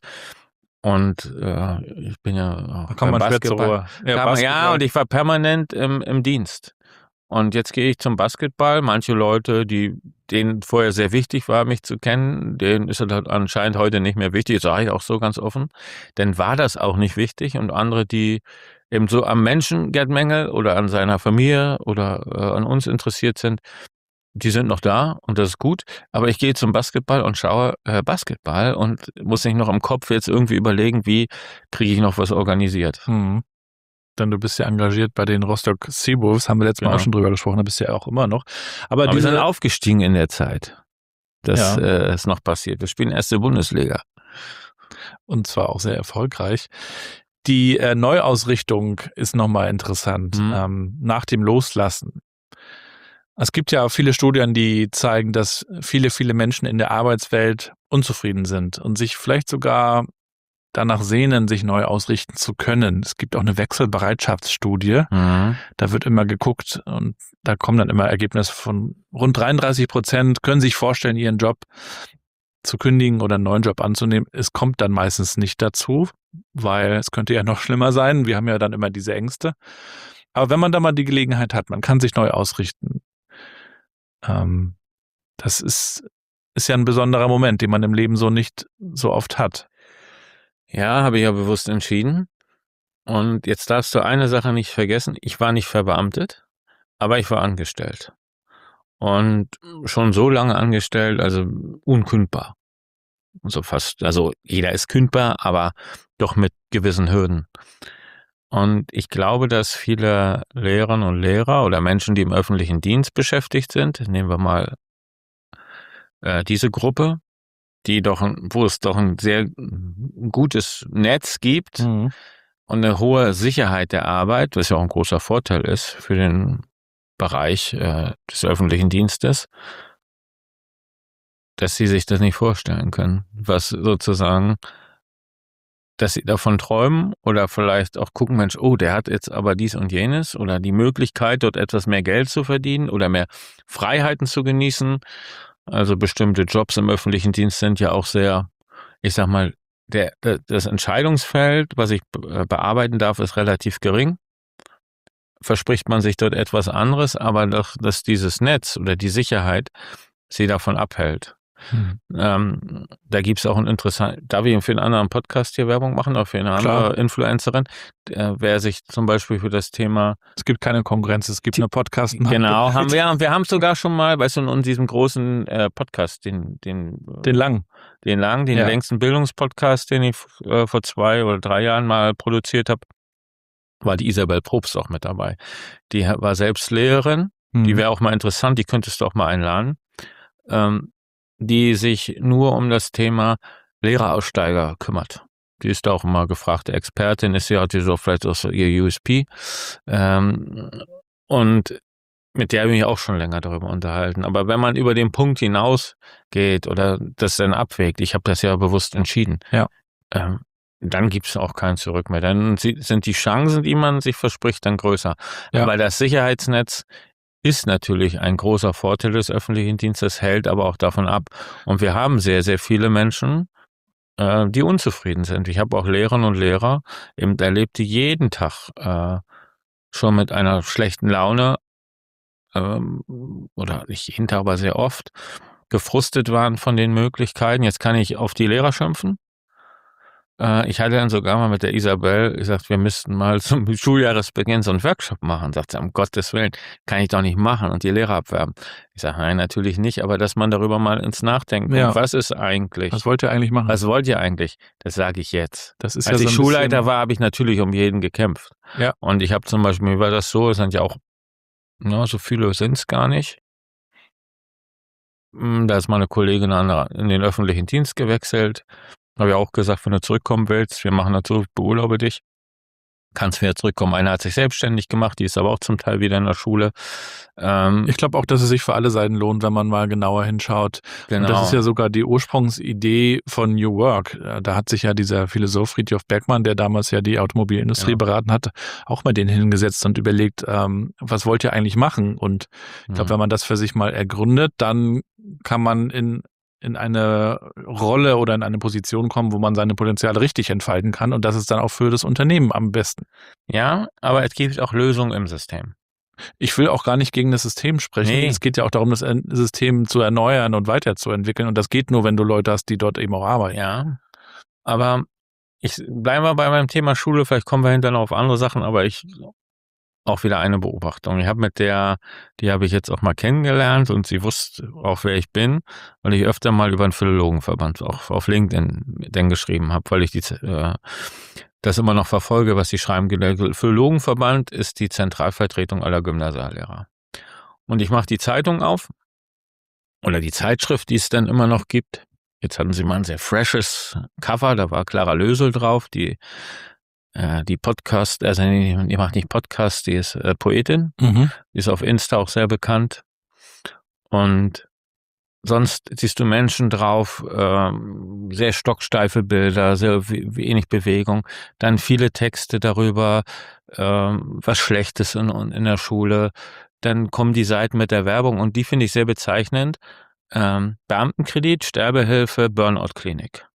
[SPEAKER 3] Und äh, ich bin ja auch
[SPEAKER 4] Da kommt man
[SPEAKER 3] beim
[SPEAKER 4] schwer zur
[SPEAKER 3] Basketball.
[SPEAKER 4] Ruhe. Ja,
[SPEAKER 3] Kann man, ja,
[SPEAKER 4] Basketball.
[SPEAKER 3] und ich war permanent im, im Dienst. Und jetzt gehe ich zum Basketball. Manche Leute, die denen vorher sehr wichtig war, mich zu kennen, denen ist es halt anscheinend heute nicht mehr wichtig. Das sage ich auch so ganz offen. Denn war das auch nicht wichtig. Und andere, die eben so am Menschen Gerd Mengel oder an seiner Familie oder äh, an uns interessiert sind, die sind noch da und das ist gut. Aber ich gehe zum Basketball und schaue äh, Basketball und muss nicht noch im Kopf jetzt irgendwie überlegen, wie kriege ich noch was organisiert.
[SPEAKER 4] Mhm. Denn du bist ja engagiert bei den Rostock Seawolves, haben wir letztes Mal
[SPEAKER 3] Genau.
[SPEAKER 4] auch schon drüber gesprochen, da bist du ja auch immer noch. Aber,
[SPEAKER 3] Aber wir
[SPEAKER 4] diese,
[SPEAKER 3] sind aufgestiegen in der Zeit. Das
[SPEAKER 4] Ja.
[SPEAKER 3] äh, ist noch passiert. Wir spielen erste Bundesliga.
[SPEAKER 4] und zwar auch sehr erfolgreich. Die äh, Neuausrichtung ist nochmal interessant,
[SPEAKER 3] Mhm.
[SPEAKER 4] ähm, nach dem Loslassen. Es gibt ja viele Studien, die zeigen, dass viele, viele Menschen in der Arbeitswelt unzufrieden sind und sich vielleicht sogar danach sehnen, sich neu ausrichten zu können. Es gibt auch eine Wechselbereitschaftsstudie.
[SPEAKER 3] Mhm.
[SPEAKER 4] Da wird immer geguckt und da kommen dann immer Ergebnisse von rund dreiunddreißig Prozent können sich vorstellen, ihren Job zu kündigen oder einen neuen Job anzunehmen. Es kommt dann meistens nicht dazu, weil es könnte ja noch schlimmer sein. Wir haben ja dann immer diese Ängste. Aber wenn man da mal die Gelegenheit hat, man kann sich neu ausrichten. Ähm, das ist, ist ja ein besonderer Moment, den man im Leben so nicht so oft hat.
[SPEAKER 3] Ja, habe ich ja bewusst entschieden. Und jetzt darfst du eine Sache nicht vergessen. Ich war nicht verbeamtet, aber ich war angestellt. Und schon so lange angestellt, also unkündbar. So fast, also jeder ist kündbar, aber doch mit gewissen Hürden. Und ich glaube, dass viele Lehrerinnen und Lehrer oder Menschen, die im öffentlichen Dienst beschäftigt sind, nehmen wir mal äh, diese Gruppe, die doch, ein- wo es doch ein sehr gutes Netz gibt und eine hohe Sicherheit der Arbeit, was ja auch ein großer Vorteil ist für den Bereich äh, des öffentlichen Dienstes, dass sie sich das nicht vorstellen können, was sozusagen, dass sie davon träumen oder vielleicht auch gucken, Mensch, oh, der hat jetzt aber dies und jenes oder die Möglichkeit, dort etwas mehr Geld zu verdienen oder mehr Freiheiten zu genießen. Also bestimmte Jobs im öffentlichen Dienst sind ja auch sehr, ich sag mal, der, der das Entscheidungsfeld, was ich be- bearbeiten darf, ist relativ gering. Verspricht man sich dort etwas anderes, aber doch, dass dieses Netz oder die Sicherheit sie davon abhält.
[SPEAKER 4] Hm.
[SPEAKER 3] Ähm, da gibt es auch ein interessant, darf ich für einen anderen Podcast hier Werbung machen, auch für eine
[SPEAKER 4] Klar.
[SPEAKER 3] andere Influencerin, äh, wer sich zum Beispiel für das Thema
[SPEAKER 4] Es gibt keine Konkurrenz, es gibt nur Podcast.
[SPEAKER 3] Genau, haben wir, wir haben sogar schon mal, weißt du, in diesem großen äh, Podcast, den, den,
[SPEAKER 4] Den langen.
[SPEAKER 3] den langen, den
[SPEAKER 4] Ja.
[SPEAKER 3] längsten Bildungspodcast, den ich äh, vor zwei oder drei Jahren mal produziert habe, war die Isabel Probst auch mit dabei. Die war selbst Lehrerin,
[SPEAKER 4] Mhm.
[SPEAKER 3] die wäre auch mal interessant, die könntest du auch mal einladen, ähm, die sich nur um das Thema Lehreraussteiger kümmert. Die ist da auch immer gefragte Expertin, ist ja hat die so vielleicht auch so ihr U S P. Ähm, und mit der habe ich mich auch schon länger darüber unterhalten. Aber wenn man über den Punkt hinausgeht oder das dann abwägt, ich habe das ja bewusst entschieden,
[SPEAKER 4] Ja.
[SPEAKER 3] ähm, dann gibt es auch kein Zurück mehr. Dann sind die Chancen, die man sich verspricht, dann größer.
[SPEAKER 4] Ja.
[SPEAKER 3] Aber das Sicherheitsnetz ist natürlich ein großer Vorteil des öffentlichen Dienstes, hält aber auch davon ab. Und wir haben sehr, sehr viele Menschen, äh, die unzufrieden sind. Ich habe auch Lehrerinnen und Lehrer eben erlebt, die jeden Tag äh, schon mit einer schlechten Laune ähm, oder nicht jeden Tag, aber sehr oft gefrustet waren von den Möglichkeiten. Jetzt kann ich auf die Lehrer schimpfen. Äh, ich hatte dann sogar mal mit der Isabel gesagt, wir müssten mal zum Schuljahresbeginn so einen Workshop machen. Sagt sie, um Gottes Willen, kann ich doch nicht machen und die Lehrer abwerben. Ich sage, nein, natürlich nicht, aber dass man darüber mal ins Nachdenken
[SPEAKER 4] Ja.
[SPEAKER 3] kommt. Was ist eigentlich?
[SPEAKER 4] Was wollt ihr eigentlich machen?
[SPEAKER 3] Was wollt ihr eigentlich? Das sage ich jetzt.
[SPEAKER 4] Das ist
[SPEAKER 3] Als
[SPEAKER 4] ja
[SPEAKER 3] ich
[SPEAKER 4] so ein
[SPEAKER 3] Schulleiter
[SPEAKER 4] bisschen,
[SPEAKER 3] war, habe ich natürlich um jeden gekämpft.
[SPEAKER 4] Ja.
[SPEAKER 3] Und ich habe zum Beispiel, mir war das so, es sind ja auch, na, so viele sind es gar nicht. Hm, Da ist meine Kollegin an der- in den öffentlichen Dienst gewechselt. Habe ja auch gesagt, wenn du zurückkommen willst, wir machen dazu, ich beurlaube dich. Kannst wieder zurückkommen. Eine hat sich selbstständig gemacht, die ist aber auch zum Teil wieder in der Schule. Ähm,
[SPEAKER 4] Ich glaube auch, dass es sich für alle Seiten lohnt, wenn man mal genauer hinschaut.
[SPEAKER 3] genau.
[SPEAKER 4] Und das ist ja sogar die Ursprungsidee von New Work. Äh, Da hat sich ja dieser Philosoph Fridtjof Bergmann, der damals ja die Automobilindustrie
[SPEAKER 3] Ja.
[SPEAKER 4] beraten hat, auch mal den hingesetzt und überlegt, ähm, was wollt ihr eigentlich machen? Und ich glaube,
[SPEAKER 3] Mhm.
[SPEAKER 4] wenn man das für sich mal ergründet, dann kann man in in eine Rolle oder in eine Position kommen, wo man seine Potenziale richtig entfalten kann. Und das ist dann auch für das Unternehmen am besten.
[SPEAKER 3] Ja, aber es gibt auch Lösungen im System.
[SPEAKER 4] Ich will auch gar nicht gegen das System sprechen.
[SPEAKER 3] Nee.
[SPEAKER 4] Es geht ja auch darum, das En- System zu erneuern und weiterzuentwickeln. Und das geht nur, wenn du Leute hast, die dort eben auch arbeiten.
[SPEAKER 3] Ja, aber ich bleibe mal bei meinem Thema Schule, vielleicht kommen wir hinterher noch auf andere Sachen, aber ich auch wieder eine Beobachtung. Ich habe mit der, die habe ich jetzt auch mal kennengelernt und sie wusste auch, wer ich bin, weil ich öfter mal über einen Philologenverband auch auf LinkedIn denn geschrieben habe, weil ich die, äh, das immer noch verfolge, was sie schreiben. Der Philologenverband ist die Zentralvertretung aller Gymnasiallehrer. Und ich mache die Zeitung auf oder die Zeitschrift, die es dann immer noch gibt. Jetzt hatten sie mal ein sehr freshes Cover, da war Clara Lösel drauf, die äh, die Podcast, also die, die macht nicht Podcast, die ist äh, Poetin,
[SPEAKER 4] Mhm.
[SPEAKER 3] die ist auf Insta auch sehr bekannt. Und sonst siehst du Menschen drauf, ähm, sehr stocksteife Bilder, sehr we- wenig Bewegung, dann viele Texte darüber, ähm, was Schlechtes in, in der Schule. Dann kommen die Seiten mit der Werbung und die finde ich sehr bezeichnend. Ähm, Beamtenkredit, Sterbehilfe, Burnout-Klinik.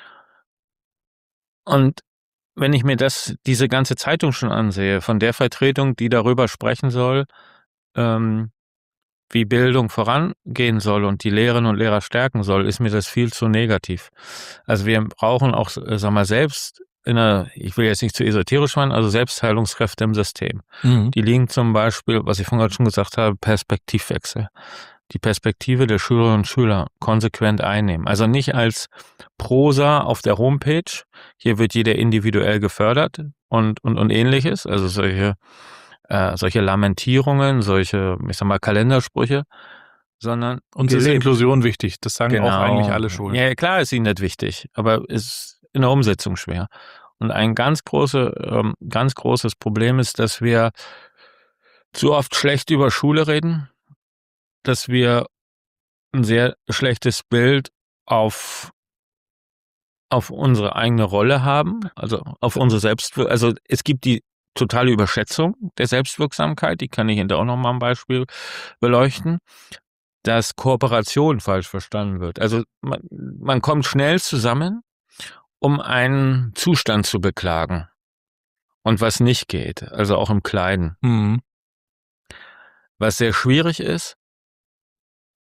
[SPEAKER 3] Und wenn ich mir das, diese ganze Zeitung schon ansehe, von der Vertretung, die darüber sprechen soll, ähm, wie Bildung vorangehen soll und die Lehrerinnen und Lehrer stärken soll, ist mir das viel zu negativ. Also wir brauchen auch, äh, sag mal, selbst in einer, ich will jetzt nicht zu esoterisch sein, also Selbstheilungskräfte im System.
[SPEAKER 4] Mhm.
[SPEAKER 3] Die liegen zum Beispiel, was ich vorhin schon gesagt habe, Perspektivwechsel. Die Perspektive der Schülerinnen und Schüler konsequent einnehmen. Also nicht als Prosa auf der Homepage, hier wird jeder individuell gefördert und, und, und ähnliches, also solche, äh, solche Lamentierungen, solche, ich sag mal, Kalendersprüche, sondern
[SPEAKER 4] Uns
[SPEAKER 3] wir
[SPEAKER 4] ist
[SPEAKER 3] leben-
[SPEAKER 4] Inklusion wichtig. Das sagen
[SPEAKER 3] Genau.
[SPEAKER 4] auch eigentlich alle Schulen.
[SPEAKER 3] Ja, klar ist ihnen das wichtig, aber ist in der Umsetzung schwer. Und ein ganz, große, ähm, ganz großes Problem ist, dass wir zu oft schlecht über Schule reden, dass wir ein sehr schlechtes Bild auf, auf unsere eigene Rolle haben, also auf unsere Selbstwirksamkeit. Also es gibt die totale Überschätzung der Selbstwirksamkeit, die kann ich hinterher auch nochmal ein Beispiel beleuchten, dass Kooperation falsch verstanden wird. Also man, man kommt schnell zusammen, um einen Zustand zu beklagen und was nicht geht, also auch im Kleinen.
[SPEAKER 4] Mhm.
[SPEAKER 3] Was sehr schwierig ist,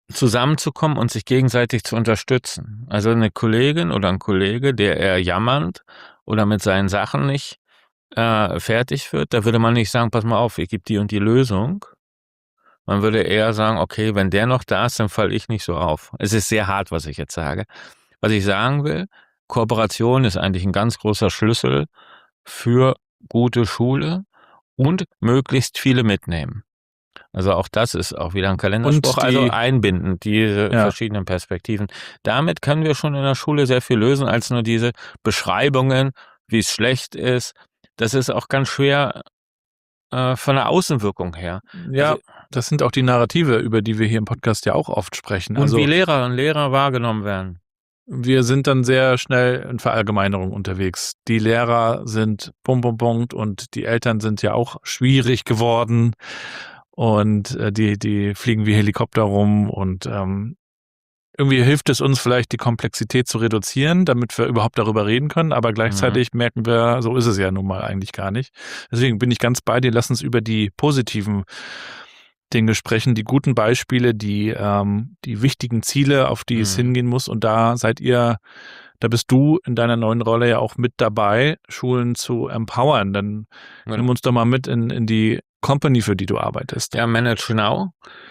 [SPEAKER 3] zusammenzukommen und sich gegenseitig zu unterstützen. Also eine Kollegin oder ein Kollege, der eher jammernd oder mit seinen Sachen nicht äh, fertig wird, da würde man nicht sagen, pass mal auf, ich gebe die und die Lösung. Man würde eher sagen, okay, wenn der noch da ist, dann falle ich nicht so auf. Es ist sehr hart, was ich jetzt sage. Was ich sagen will, Kooperation ist eigentlich ein ganz großer Schlüssel für gute Schule und möglichst viele mitnehmen. Also auch das ist auch wieder ein Kalenderspruch,
[SPEAKER 4] Und die-
[SPEAKER 3] also einbinden, diese
[SPEAKER 4] Ja.
[SPEAKER 3] verschiedenen Perspektiven. Damit können wir schon in der Schule sehr viel lösen, als nur diese Beschreibungen, wie es schlecht ist. Das ist auch ganz schwer äh, von der Außenwirkung her.
[SPEAKER 4] Ja,
[SPEAKER 3] Also-
[SPEAKER 4] das sind auch die Narrative, über die wir hier im Podcast ja auch oft sprechen.
[SPEAKER 3] Und
[SPEAKER 4] Also
[SPEAKER 3] wie Lehrerinnen und Lehrer wahrgenommen werden.
[SPEAKER 4] wir sind dann sehr schnell in Verallgemeinerung unterwegs. Die Lehrer sind Punkt, Punkt, Punkt und die Eltern sind ja auch schwierig geworden und äh, die, die fliegen wie Helikopter rum und ähm, irgendwie hilft es uns vielleicht, die Komplexität zu reduzieren, damit wir überhaupt darüber reden können, aber gleichzeitig mhm. merken wir, so ist es ja nun mal eigentlich gar nicht. Deswegen bin ich ganz bei dir, lass uns über die positiven Dinge sprechen, die guten Beispiele, die, ähm, die wichtigen Ziele, auf die mhm. es hingehen muss. Und da seid ihr, da bist du in deiner neuen Rolle ja auch mit dabei, Schulen zu empowern. Dann ja. nimm uns doch mal mit in, in die Company, für die du arbeitest.
[SPEAKER 3] Ja, Manage Now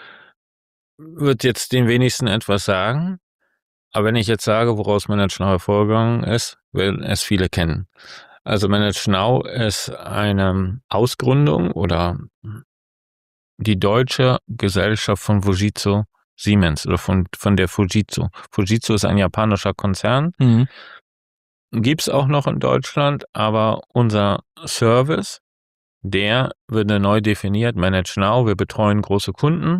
[SPEAKER 3] wird jetzt den wenigsten etwas sagen. Aber wenn ich jetzt sage, woraus Manage Now hervorgegangen ist, werden es viele kennen. Also Manage Now ist eine Ausgründung oder die deutsche Gesellschaft von Fujitsu Siemens oder von, von der Fujitsu. Fujitsu ist ein japanischer Konzern. Mhm. Gibt's auch noch in Deutschland, aber unser Service, der wird neu definiert, Manage Now. Wir betreuen große Kunden.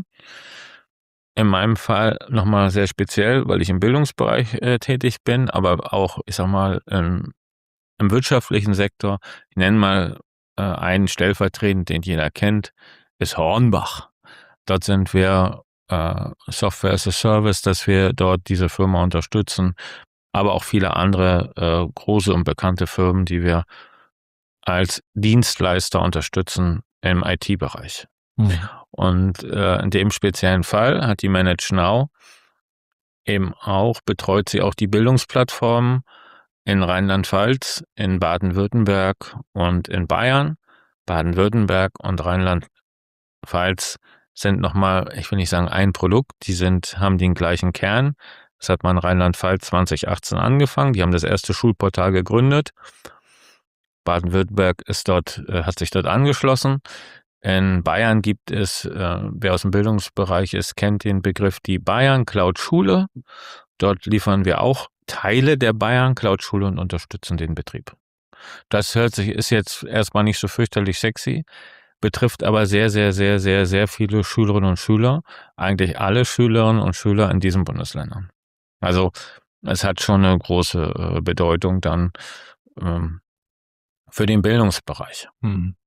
[SPEAKER 3] In meinem Fall nochmal sehr speziell, weil ich im Bildungsbereich äh, tätig bin, aber auch, ich sag mal, im, im wirtschaftlichen Sektor. Ich nenne mal äh, einen stellvertretend, den jeder kennt, ist Hornbach. Dort sind wir äh, Software as a Service, dass wir dort diese Firma unterstützen, aber auch viele andere äh, große und bekannte Firmen, die wir als Dienstleister unterstützen im I T-Bereich. Mhm. Und äh, in dem speziellen Fall hat die Manage Now eben auch, betreut sie auch die Bildungsplattformen in Rheinland-Pfalz, in Baden-Württemberg und in Bayern. Baden-Württemberg und Rheinland-Pfalz sind nochmal, ich will nicht sagen ein Produkt, die sind, haben den gleichen Kern. Das hat man in Rheinland-Pfalz zwanzig achtzehn angefangen. Die haben das erste Schulportal gegründet. Baden-Württemberg ist dort, äh, hat sich dort angeschlossen. In Bayern gibt es, äh, wer aus dem Bildungsbereich ist, kennt den Begriff die Bayern Cloud Schule. Dort liefern wir auch Teile der Bayern Cloud Schule und unterstützen den Betrieb. Das hört sich, ist jetzt erstmal nicht so fürchterlich sexy, betrifft aber sehr, sehr, sehr, sehr, sehr viele Schülerinnen und Schüler, eigentlich alle Schülerinnen und Schüler in diesen Bundesländern. Also es hat schon eine große äh, Bedeutung dann ähm, für den Bildungsbereich.
[SPEAKER 4] Hm.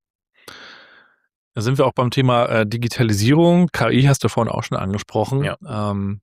[SPEAKER 4] Da sind wir auch beim Thema äh, Digitalisierung. K I hast du vorhin auch schon angesprochen.
[SPEAKER 3] Ja.
[SPEAKER 4] Ähm,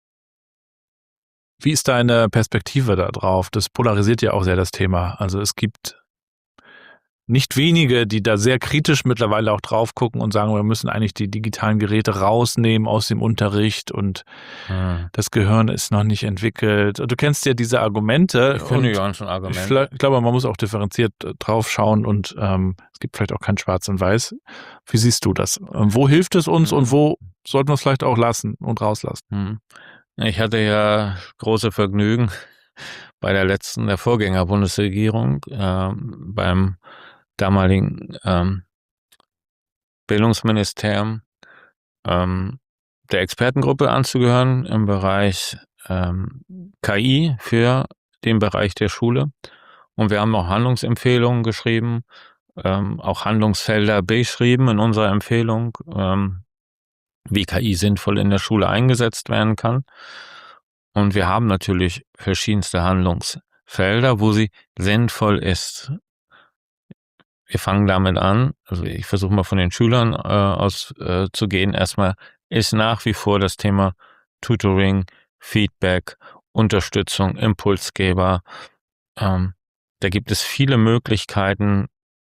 [SPEAKER 4] wie ist deine Perspektive da drauf? Das polarisiert ja auch sehr das Thema. Also es gibt nicht wenige, die da sehr kritisch mittlerweile auch drauf gucken und sagen, wir müssen eigentlich die digitalen Geräte rausnehmen aus dem Unterricht und hm. das Gehirn ist noch nicht entwickelt. Du kennst ja diese Argumente.
[SPEAKER 3] Ich finde ja schon Argumente.
[SPEAKER 4] Ich glaube, man muss auch differenziert drauf schauen und ähm, es gibt vielleicht auch kein Schwarz und Weiß. Wie siehst du das? Wo hilft es uns hm. und wo sollten wir es vielleicht auch lassen und rauslassen?
[SPEAKER 3] Hm. Ich hatte ja große Vergnügen bei der letzten, der Vorgänger-Bundesregierung, äh, beim damaligen ähm, Bildungsministerium ähm, der Expertengruppe anzugehören im Bereich ähm, K I für den Bereich der Schule. Und wir haben auch Handlungsempfehlungen geschrieben, ähm, auch Handlungsfelder beschrieben in unserer Empfehlung, ähm, wie K I sinnvoll in der Schule eingesetzt werden kann. Und wir haben natürlich verschiedenste Handlungsfelder, wo sie sinnvoll ist. Wir fangen damit an, also ich versuche mal von den Schülern äh, aus äh, zu gehen. Erstmal ist nach wie vor das Thema Tutoring, Feedback, Unterstützung, Impulsgeber. Ähm, da gibt es viele Möglichkeiten,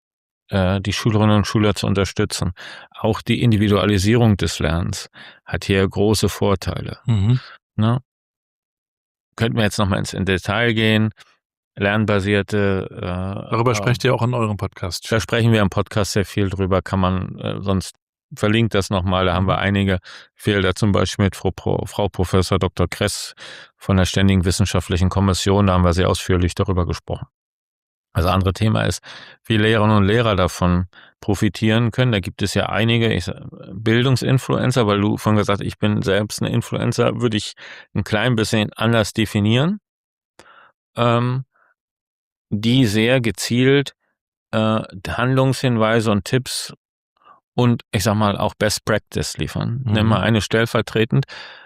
[SPEAKER 3] äh, die Schülerinnen und Schüler zu unterstützen. Auch die Individualisierung des Lernens hat hier große Vorteile.
[SPEAKER 4] Mhm.
[SPEAKER 3] Ne? Könnten wir jetzt nochmal ins in Detail gehen, lernbasierte... Äh,
[SPEAKER 4] Darüber
[SPEAKER 3] äh,
[SPEAKER 4] sprecht ihr auch in eurem Podcast.
[SPEAKER 3] Da sprechen wir im Podcast sehr viel drüber, kann man äh, sonst verlinkt das nochmal, da haben wir einige Felder, zum Beispiel mit Frau, Pro, Frau Professor Doktor Kress von der Ständigen Wissenschaftlichen Kommission, da haben wir sehr ausführlich darüber gesprochen. Also andere Thema ist, wie Lehrerinnen und Lehrer davon profitieren können. Da gibt es ja einige ich, Bildungsinfluencer, weil du vorhin gesagt hast, ich bin selbst ein Influencer, würde ich ein klein bisschen anders definieren, ähm, die sehr gezielt äh, Handlungshinweise und Tipps und ich sag mal auch Best Practice liefern. Mhm. Nimm mal eine stellvertretend.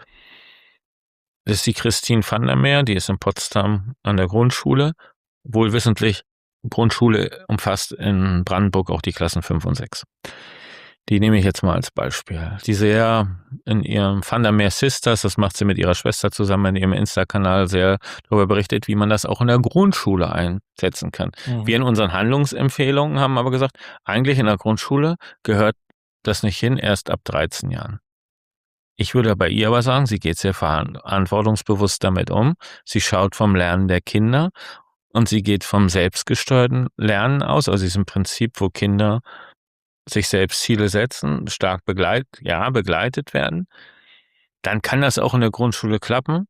[SPEAKER 3] Das ist die Christine van der Meer, die ist in Potsdam an der Grundschule. Wohlwissentlich, Grundschule umfasst in Brandenburg auch die Klassen fünf und sechs. Die nehme ich jetzt mal als Beispiel. Die sehr in ihrem Van der Meer Sisters, das macht sie mit ihrer Schwester zusammen in ihrem Insta-Kanal, sehr darüber berichtet, wie man das auch in der Grundschule einsetzen kann. Mhm. Wir in unseren Handlungsempfehlungen haben aber gesagt, eigentlich in der Grundschule gehört das nicht hin, erst ab dreizehn Jahren. Ich würde bei ihr aber sagen, sie geht sehr verantwortungsbewusst damit um. Sie schaut vom Lernen der Kinder und sie geht vom selbstgesteuerten Lernen aus, also diesem Prinzip, wo Kinder sich selbst Ziele setzen, stark begleit, ja, begleitet werden, dann kann das auch in der Grundschule klappen,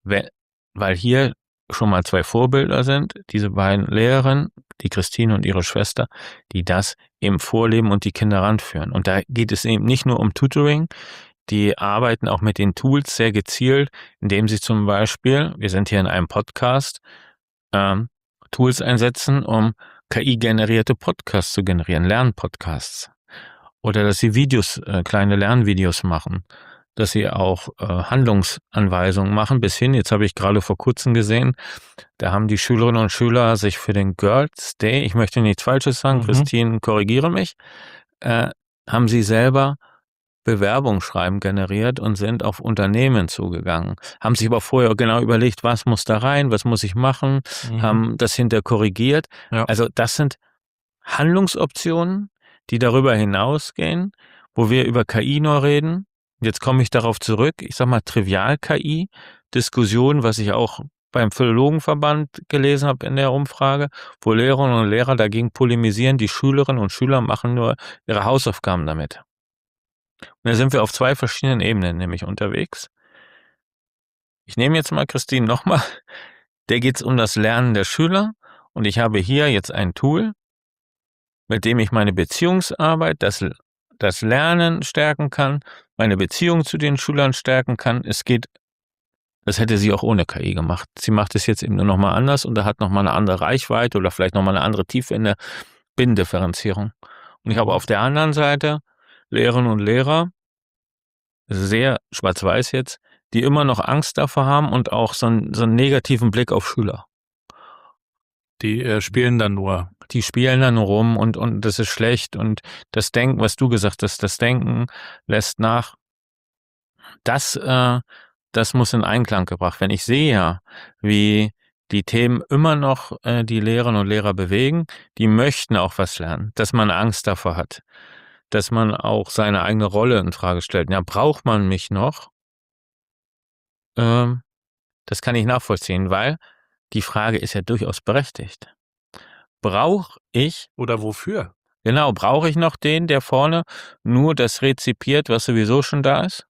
[SPEAKER 3] weil hier schon mal zwei Vorbilder sind, diese beiden Lehrerinnen, die Christine und ihre Schwester, die das eben vorleben und die Kinder ranführen. Und da geht es eben nicht nur um Tutoring, die arbeiten auch mit den Tools sehr gezielt, indem sie zum Beispiel, wir sind hier in einem Podcast, ähm, Tools einsetzen, um K I-generierte Podcasts zu generieren, Lernpodcasts. Oder dass sie Videos, äh, kleine Lernvideos machen, dass sie auch äh, Handlungsanweisungen machen, bis hin, jetzt habe ich gerade vor kurzem gesehen, da haben die Schülerinnen und Schüler sich für den Girls Day, ich möchte nichts Falsches sagen, mhm. Christine, korrigiere mich, äh, haben sie selber Bewerbungsschreiben generiert und sind auf Unternehmen zugegangen. Haben sich aber vorher genau überlegt, was muss da rein, was muss ich machen, mhm. haben das hinter korrigiert. Ja. Also das sind Handlungsoptionen, die darüber hinausgehen, wo wir über K I nur reden. Jetzt komme ich darauf zurück, ich sag mal Trivial-K I, Diskussion, was ich auch beim Philologenverband gelesen habe in der Umfrage, wo Lehrerinnen und Lehrer dagegen polemisieren, die Schülerinnen und Schüler machen nur ihre Hausaufgaben damit. Und da sind wir auf zwei verschiedenen Ebenen nämlich unterwegs. Ich nehme jetzt mal Christine nochmal. Der geht es um das Lernen der Schüler und ich habe hier jetzt ein Tool, mit dem ich meine Beziehungsarbeit, das, das Lernen stärken kann, meine Beziehung zu den Schülern stärken kann. Es geht, das hätte sie auch ohne K I gemacht. Sie macht es jetzt eben nur nochmal anders und da hat nochmal eine andere Reichweite oder vielleicht nochmal eine andere Tiefe in der Binnendifferenzierung. Und ich habe auf der anderen Seite Lehrerinnen und Lehrer, sehr schwarz-weiß jetzt, die immer noch Angst davor haben und auch so einen, so einen negativen Blick auf Schüler.
[SPEAKER 4] Die äh, spielen dann nur.
[SPEAKER 3] Die spielen dann nur rum und, und das ist schlecht und das Denken, was du gesagt hast, das Denken lässt nach. Das, äh, das muss in Einklang gebracht werden. Ich sehe ja, wie die Themen immer noch äh, die Lehrerinnen und Lehrer bewegen, die möchten auch was lernen, dass man Angst davor hat. Dass man auch seine eigene Rolle in Frage stellt. Ja, braucht man mich noch? Ähm, das kann ich nachvollziehen, weil die Frage ist ja durchaus berechtigt. Brauche ich...
[SPEAKER 4] Oder wofür?
[SPEAKER 3] Genau, brauche ich noch den, der vorne nur das rezipiert, was sowieso schon da ist?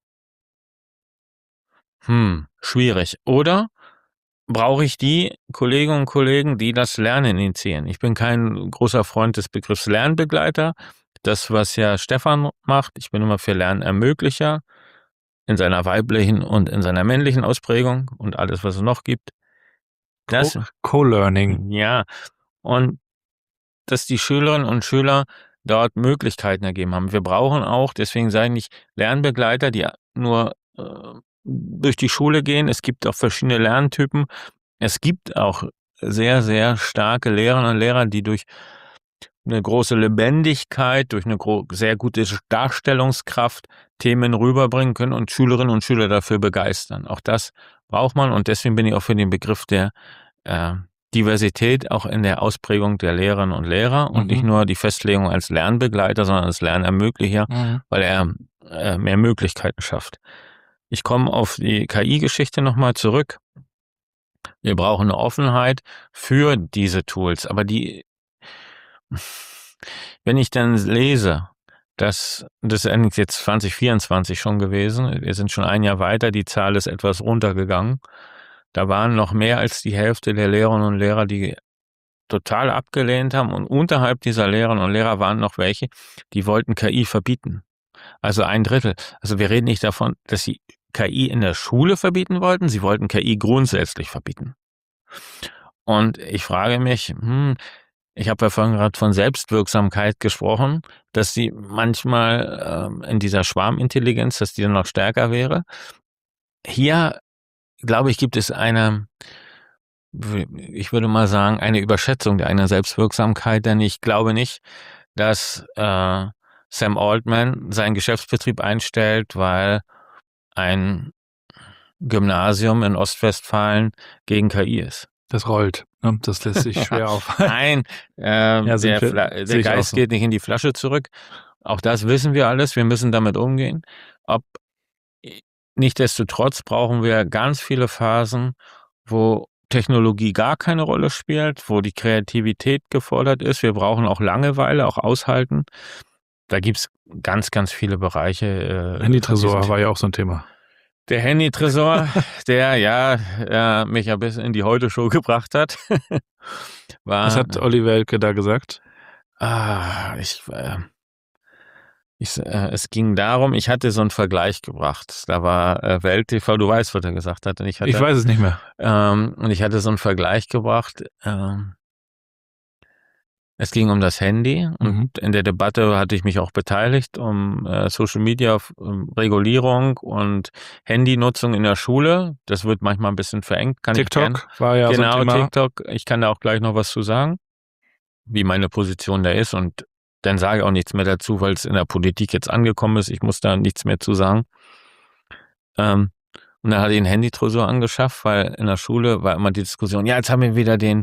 [SPEAKER 3] Hm, schwierig. Oder brauche ich die Kolleginnen und Kollegen, die das Lernen initiieren? Ich bin kein großer Freund des Begriffs Lernbegleiter. Das, was ja Stefan macht, ich bin immer für Lernermöglicher in seiner weiblichen und in seiner männlichen Ausprägung und alles, was es noch gibt. Das,
[SPEAKER 4] Co-Learning.
[SPEAKER 3] Ja, und dass die Schülerinnen und Schüler dort Möglichkeiten ergeben haben. Wir brauchen auch, deswegen sage ich nicht Lernbegleiter, die nur äh, durch die Schule gehen. Es gibt auch verschiedene Lerntypen. Es gibt auch sehr, sehr starke Lehrerinnen und Lehrer, die durch eine große Lebendigkeit, durch eine gro- sehr gute Darstellungskraft Themen rüberbringen können und Schülerinnen und Schüler dafür begeistern. Auch das braucht man und deswegen bin ich auch für den Begriff der äh, Diversität auch in der Ausprägung der Lehrerinnen und Lehrer und
[SPEAKER 4] Mhm.
[SPEAKER 3] nicht nur die Festlegung als Lernbegleiter, sondern als Lernermöglicher,
[SPEAKER 4] Mhm.
[SPEAKER 3] weil er äh, mehr Möglichkeiten schafft. Ich komme auf die K I-Geschichte nochmal zurück. Wir brauchen eine Offenheit für diese Tools, aber die, wenn ich dann lese, dass das ist jetzt zwanzig vierundzwanzig schon gewesen, wir sind schon ein Jahr weiter, die Zahl ist etwas runtergegangen. Da waren noch mehr als die Hälfte der Lehrerinnen und Lehrer, die total abgelehnt haben, und unterhalb dieser Lehrerinnen und Lehrer waren noch welche, die wollten K I verbieten. Also ein Drittel. Also wir reden nicht davon, dass sie K I in der Schule verbieten wollten, sie wollten K I grundsätzlich verbieten. Und ich frage mich, hm, ich habe ja vorhin gerade von Selbstwirksamkeit gesprochen, dass sie manchmal ähm, in dieser Schwarmintelligenz, dass die dann noch stärker wäre. Hier, glaube ich, gibt es eine, ich würde mal sagen, eine Überschätzung der eigenen Selbstwirksamkeit, denn ich glaube nicht, dass äh, Sam Altman seinen Geschäftsbetrieb einstellt, weil ein Gymnasium in Ostwestfalen gegen K I ist.
[SPEAKER 4] Das rollt. Ne? Das lässt sich schwer aufhalten.
[SPEAKER 3] Nein, ähm,
[SPEAKER 4] Ja, sind
[SPEAKER 3] der,
[SPEAKER 4] wir-
[SPEAKER 3] Fla-
[SPEAKER 4] sehe
[SPEAKER 3] der
[SPEAKER 4] ich auch
[SPEAKER 3] Geist
[SPEAKER 4] so.
[SPEAKER 3] geht nicht in die Flasche zurück. Auch das wissen wir alles. Wir müssen damit umgehen. Ob nichtsdestotrotz brauchen wir ganz viele Phasen, wo Technologie gar keine Rolle spielt, wo die Kreativität gefordert ist. Wir brauchen auch Langeweile, auch aushalten. Da gibt's ganz, ganz viele Bereiche. Äh,
[SPEAKER 4] Handy-Tresor war ja auch so ein Thema.
[SPEAKER 3] Der Handy-Tresor, der ja äh, mich ein bisschen in die Heute-Show gebracht hat, war.
[SPEAKER 4] Was hat Olli Welke da gesagt?
[SPEAKER 3] Ah, ich, äh, ich, äh, es ging darum, ich hatte so einen Vergleich gebracht. Da war äh, Welt T V, du weißt, was er gesagt hat. Und ich, hatte,
[SPEAKER 4] Ich weiß es nicht mehr.
[SPEAKER 3] ähm, und ich hatte so einen Vergleich gebracht. Ähm, es ging um das Handy und
[SPEAKER 4] Mhm.
[SPEAKER 3] in der Debatte hatte ich mich auch beteiligt um äh, Social Media um Regulierung und Handynutzung in der Schule. Das wird manchmal ein bisschen verengt. Kann ich gern.
[SPEAKER 4] TikTok war ja
[SPEAKER 3] Genau,
[SPEAKER 4] so ein Thema.
[SPEAKER 3] TikTok. Ich kann da auch gleich noch was zu sagen, wie meine Position da ist, und dann sage ich auch nichts mehr dazu, weil es in der Politik jetzt angekommen ist. Ich muss da nichts mehr zu sagen. Ähm, und dann hatte ich einen Handy-Tresor angeschafft, weil in der Schule war immer die Diskussion, ja, jetzt haben wir wieder den,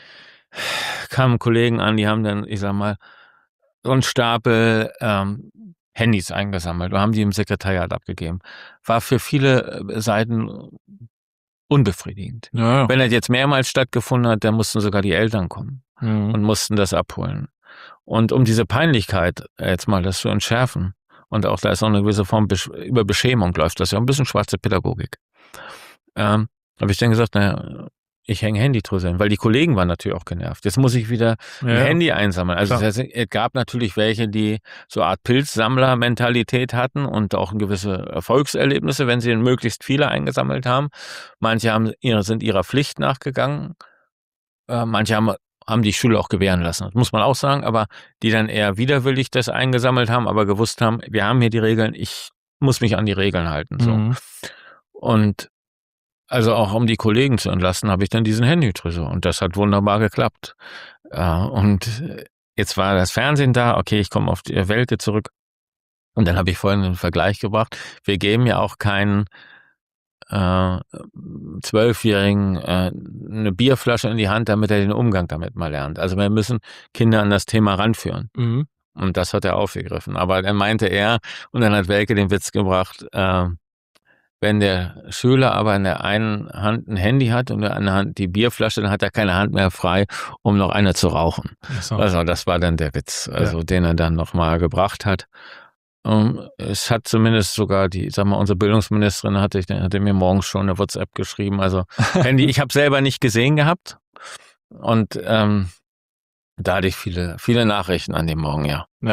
[SPEAKER 3] kamen Kollegen an, die haben dann, ich sag mal, so einen Stapel ähm, Handys eingesammelt und haben die im Sekretariat abgegeben. War für viele äh, Seiten unbefriedigend.
[SPEAKER 4] Ja, ja.
[SPEAKER 3] Wenn das jetzt mehrmals stattgefunden hat, dann mussten sogar die Eltern kommen
[SPEAKER 4] Mhm.
[SPEAKER 3] und mussten das abholen. Und um diese Peinlichkeit äh, jetzt mal das zu entschärfen, und auch da ist auch eine gewisse Form Besch- über Beschämung läuft das ja, ein bisschen schwarze Pädagogik. Ähm, habe ich dann gesagt, naja, ich hänge Handy-Tresor hin, weil die Kollegen waren natürlich auch genervt. Jetzt muss ich wieder ein
[SPEAKER 4] Ja, ja.
[SPEAKER 3] Handy einsammeln. Also
[SPEAKER 4] Klar.
[SPEAKER 3] das heißt, es gab natürlich welche, die so eine Art Pilzsammler-Mentalität hatten und auch gewisse Erfolgserlebnisse, wenn sie möglichst viele eingesammelt haben. Manche haben ihre, sind ihrer Pflicht nachgegangen. Äh, manche haben, haben die Schule auch gewähren lassen. Das muss man auch sagen, aber die dann eher widerwillig das eingesammelt haben, aber gewusst haben, wir haben hier die Regeln, ich muss mich an die Regeln halten. So.
[SPEAKER 4] Mhm.
[SPEAKER 3] Und also auch um die Kollegen zu entlasten, habe ich dann diesen Handy-Tresor. Und das hat wunderbar geklappt. Äh, und jetzt war das Fernsehen da. Okay, ich komme auf die Welt zurück. Und dann habe ich vorhin einen Vergleich gebracht. Wir geben ja auch keinen äh, Zwölfjährigen äh, eine Bierflasche in die Hand, damit er den Umgang damit mal lernt. Also wir müssen Kinder an das Thema ranführen.
[SPEAKER 4] Mhm.
[SPEAKER 3] Und das hat er aufgegriffen. Aber dann meinte er, und dann hat Welke den Witz gebracht, äh, wenn der Schüler aber in der einen Hand ein Handy hat und in der anderen Hand die Bierflasche, dann hat er keine Hand mehr frei, um noch eine zu rauchen.
[SPEAKER 4] Ach so.
[SPEAKER 3] Also das war dann der Witz, also den er dann nochmal gebracht hat. Um, es hat zumindest sogar die, sag mal, unsere Bildungsministerin hatte, ich, hatte mir morgens schon eine WhatsApp geschrieben. Also Handy, ich habe selber nicht gesehen gehabt. Und ähm, da hatte ich viele, viele Nachrichten an dem Morgen, ja.
[SPEAKER 4] Ja.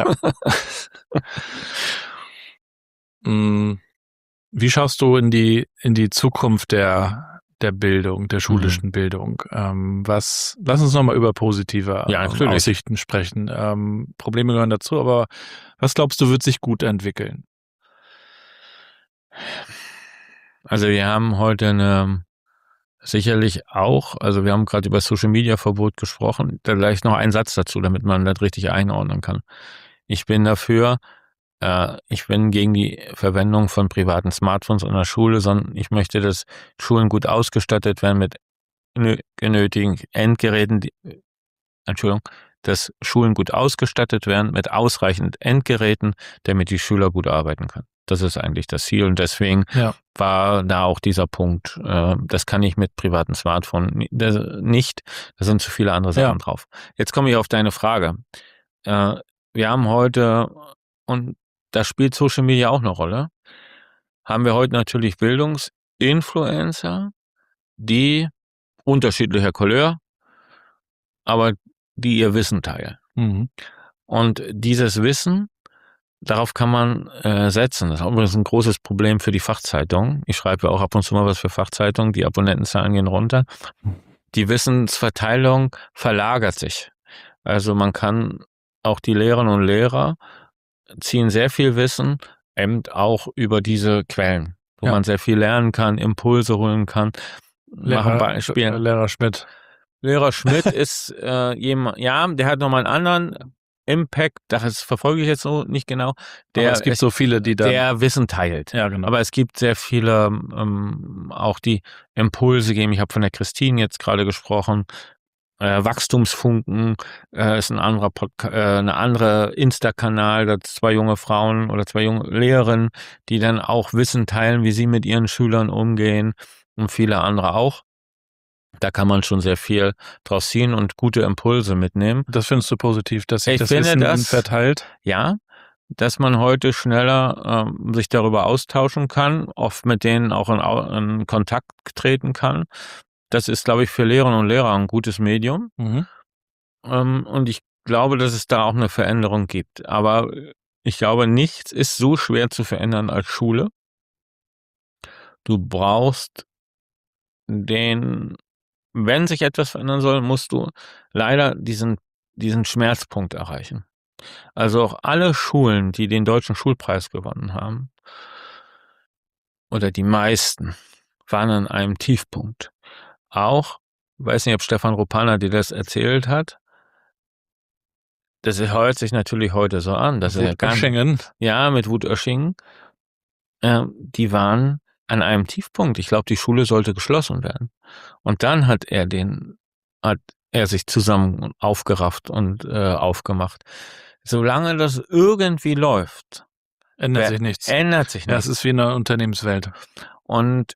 [SPEAKER 4] Mm, Wie schaust du in die, in die Zukunft der, der Bildung, der schulischen Bildung? Ähm, was, lass uns nochmal über positive
[SPEAKER 3] Ja,
[SPEAKER 4] ähm,
[SPEAKER 3] natürlich.
[SPEAKER 4] Aussichten sprechen. Ähm, Probleme gehören dazu, aber was glaubst du, wird sich gut entwickeln?
[SPEAKER 3] Also wir haben heute eine, sicherlich auch, also wir haben gerade über Social Media Verbot gesprochen, da gleich noch einen Satz dazu, damit man das richtig einordnen kann. Ich bin dafür, äh, ich bin gegen die Verwendung von privaten Smartphones in der Schule, sondern ich möchte, dass Schulen gut ausgestattet werden mit genötigen Endgeräten, die, Entschuldigung, dass Schulen gut ausgestattet werden mit ausreichend Endgeräten, damit die Schüler gut arbeiten können. Das ist eigentlich das Ziel und deswegen
[SPEAKER 4] Ja.
[SPEAKER 3] war da auch dieser Punkt, äh, das kann ich mit privaten Smartphone ni- das, nicht, da sind zu viele andere Sachen
[SPEAKER 4] Ja.
[SPEAKER 3] drauf. Jetzt komme ich auf deine Frage. Äh, wir haben heute, und da spielt Social Media auch eine Rolle, haben wir heute natürlich Bildungsinfluencer, die unterschiedlicher Couleur, aber die ihr Wissen teilen.
[SPEAKER 4] Mhm.
[SPEAKER 3] Und dieses Wissen, darauf kann man äh, setzen. Das ist übrigens ein großes Problem für die Fachzeitungen. Ich schreibe ja auch ab und zu mal was für Fachzeitungen, die Abonnentenzahlen gehen runter. Die Wissensverteilung verlagert sich. Also man kann, auch die Lehrerinnen und Lehrer ziehen sehr viel Wissen eben auch über diese Quellen, wo
[SPEAKER 4] Ja.
[SPEAKER 3] man sehr viel lernen kann, Impulse holen kann. Machen
[SPEAKER 4] Lehrer,
[SPEAKER 3] Beispiel.
[SPEAKER 4] Lehrer Schmidt.
[SPEAKER 3] Lehrer Schmidt ist äh, jemand, ja, der hat nochmal einen anderen Impact, das verfolge ich jetzt so nicht genau. Der,
[SPEAKER 4] Aber es gibt so viele, die da...
[SPEAKER 3] der Wissen teilt.
[SPEAKER 4] Ja, genau.
[SPEAKER 3] Aber es gibt sehr viele, ähm, auch die Impulse geben. Ich habe von der Christine jetzt gerade gesprochen. Äh, Wachstumsfunken äh, ist ein anderer Podca- äh, eine andere Insta-Kanal, da zwei junge Frauen oder zwei junge Lehrerinnen, die dann auch Wissen teilen, wie sie mit ihren Schülern umgehen und viele andere auch. Da kann man schon sehr viel draus ziehen und gute Impulse mitnehmen.
[SPEAKER 4] Das findest du positiv, dass sich
[SPEAKER 3] Ich
[SPEAKER 4] das
[SPEAKER 3] finde
[SPEAKER 4] Wissen
[SPEAKER 3] das-
[SPEAKER 4] verteilt?
[SPEAKER 3] Ja, dass man heute schneller ähm, sich darüber austauschen kann, oft mit denen auch in, Au- in Kontakt treten kann. Das ist, glaube ich, für Lehrerinnen und Lehrer ein gutes Medium.
[SPEAKER 4] Mhm.
[SPEAKER 3] Ähm, und ich glaube, dass es da auch eine Veränderung gibt. Aber ich glaube, nichts ist so schwer zu verändern als Schule. Du brauchst den, wenn sich etwas verändern soll, musst du leider diesen, diesen Schmerzpunkt erreichen. Also auch alle Schulen, die den Deutschen Schulpreis gewonnen haben, oder die meisten, waren an einem Tiefpunkt. Auch, weiß nicht, ob Stefan Rupana dir das erzählt hat, das hört sich natürlich heute so an, dass er ganz,
[SPEAKER 4] Göschingen.
[SPEAKER 3] ja, mit Wut Oeschingen, äh, die waren an einem Tiefpunkt. Ich glaube, die Schule sollte geschlossen werden. Und dann hat er den, hat er sich zusammen aufgerafft und äh, aufgemacht. Solange das irgendwie läuft,
[SPEAKER 4] Ändert
[SPEAKER 3] wer-
[SPEAKER 4] sich nichts.
[SPEAKER 3] ändert sich
[SPEAKER 4] Ja, es
[SPEAKER 3] nichts.
[SPEAKER 4] ist wie in der Unternehmenswelt.
[SPEAKER 3] Und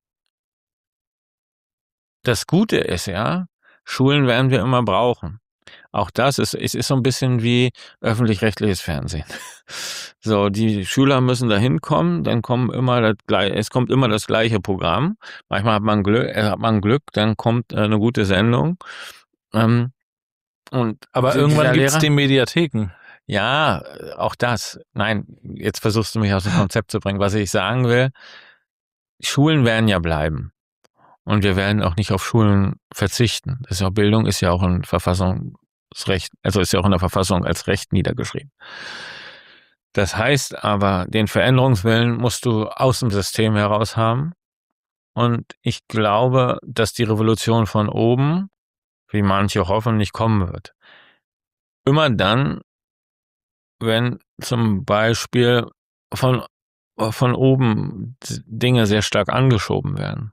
[SPEAKER 3] das Gute ist ja, Schulen werden wir immer brauchen. Auch das ist, es ist so ein bisschen wie öffentlich-rechtliches Fernsehen. So, die Schüler müssen da hinkommen, dann kommen immer das gleiche, es kommt immer das gleiche Programm. Manchmal hat man Glück, äh, hat man Glück, dann kommt äh, eine gute Sendung. Ähm, und
[SPEAKER 4] Aber
[SPEAKER 3] die-
[SPEAKER 4] irgendwann
[SPEAKER 3] dieser
[SPEAKER 4] gibt es
[SPEAKER 3] Lehrer-
[SPEAKER 4] die Mediatheken.
[SPEAKER 3] Ja, äh, auch das. Nein, jetzt versuchst du mich aus dem Konzept zu bringen. Was ich sagen will, Schulen werden ja bleiben. Und wir werden auch nicht auf Schulen verzichten. Das ist ja, Bildung ist ja auch in Verfassungsrecht, also ist ja auch in der Verfassung als Recht niedergeschrieben. Das heißt aber, den Veränderungswillen musst du aus dem System heraus haben. Und ich glaube, dass die Revolution von oben, wie manche hoffen, nicht kommen wird. Immer dann, wenn zum Beispiel von, von oben Dinge sehr stark angeschoben werden,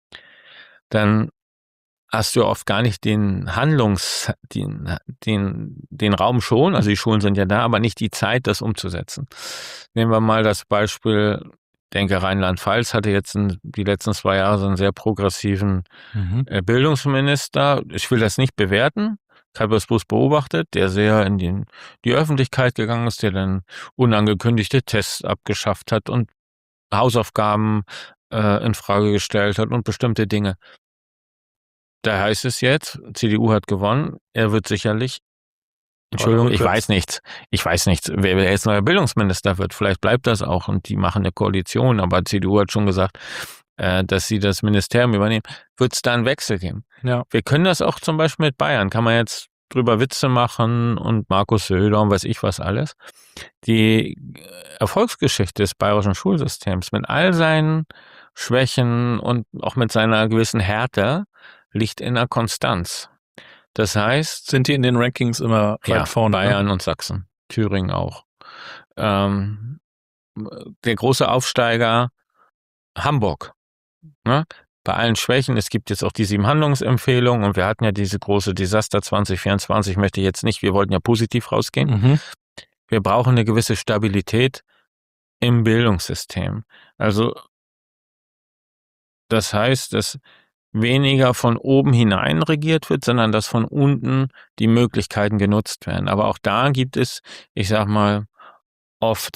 [SPEAKER 3] dann hast du oft gar nicht den Handlungs, den, den, den Raum schon, also die Schulen sind ja da, aber nicht die Zeit, das umzusetzen. Nehmen wir mal das Beispiel, denke Rheinland-Pfalz hatte jetzt in, die letzten zwei Jahre so einen sehr progressiven
[SPEAKER 4] Mhm.
[SPEAKER 3] äh, Bildungsminister. Ich will das nicht bewerten. Ich habe das bloß beobachtet, der sehr in den, die Öffentlichkeit gegangen ist, der dann unangekündigte Tests abgeschafft hat und Hausaufgaben äh, in Frage gestellt hat und bestimmte Dinge. Da heißt es jetzt, C D U hat gewonnen, er wird sicherlich, Entschuldigung, ich weiß nichts, ich weiß nichts, wer wer jetzt neuer Bildungsminister wird, vielleicht bleibt das auch und die machen eine Koalition, aber C D U hat schon gesagt, äh, dass sie das Ministerium übernehmen, wird es da einen Wechsel geben.
[SPEAKER 4] Ja.
[SPEAKER 3] Wir können das auch zum Beispiel mit Bayern, kann man jetzt drüber Witze machen und Markus Söder und weiß ich was alles. Die Erfolgsgeschichte des bayerischen Schulsystems mit all seinen Schwächen und auch mit seiner gewissen Härte liegt in der Konstanz. Das heißt,
[SPEAKER 4] Sind die in den Rankings immer weit
[SPEAKER 3] ja,
[SPEAKER 4] vorne?
[SPEAKER 3] Bayern
[SPEAKER 4] Ne?
[SPEAKER 3] und Sachsen, Thüringen auch. Ähm, der große Aufsteiger Hamburg, ne? bei allen Schwächen, es gibt jetzt auch die sieben Handlungsempfehlungen und wir hatten ja diese große Desaster zwanzig vierundzwanzig, möchte ich jetzt nicht, wir wollten ja positiv rausgehen.
[SPEAKER 4] Mhm.
[SPEAKER 3] Wir brauchen eine gewisse Stabilität im Bildungssystem. Also das heißt, dass weniger von oben hinein regiert wird, sondern dass von unten die Möglichkeiten genutzt werden. Aber auch da gibt es, ich sag mal, oft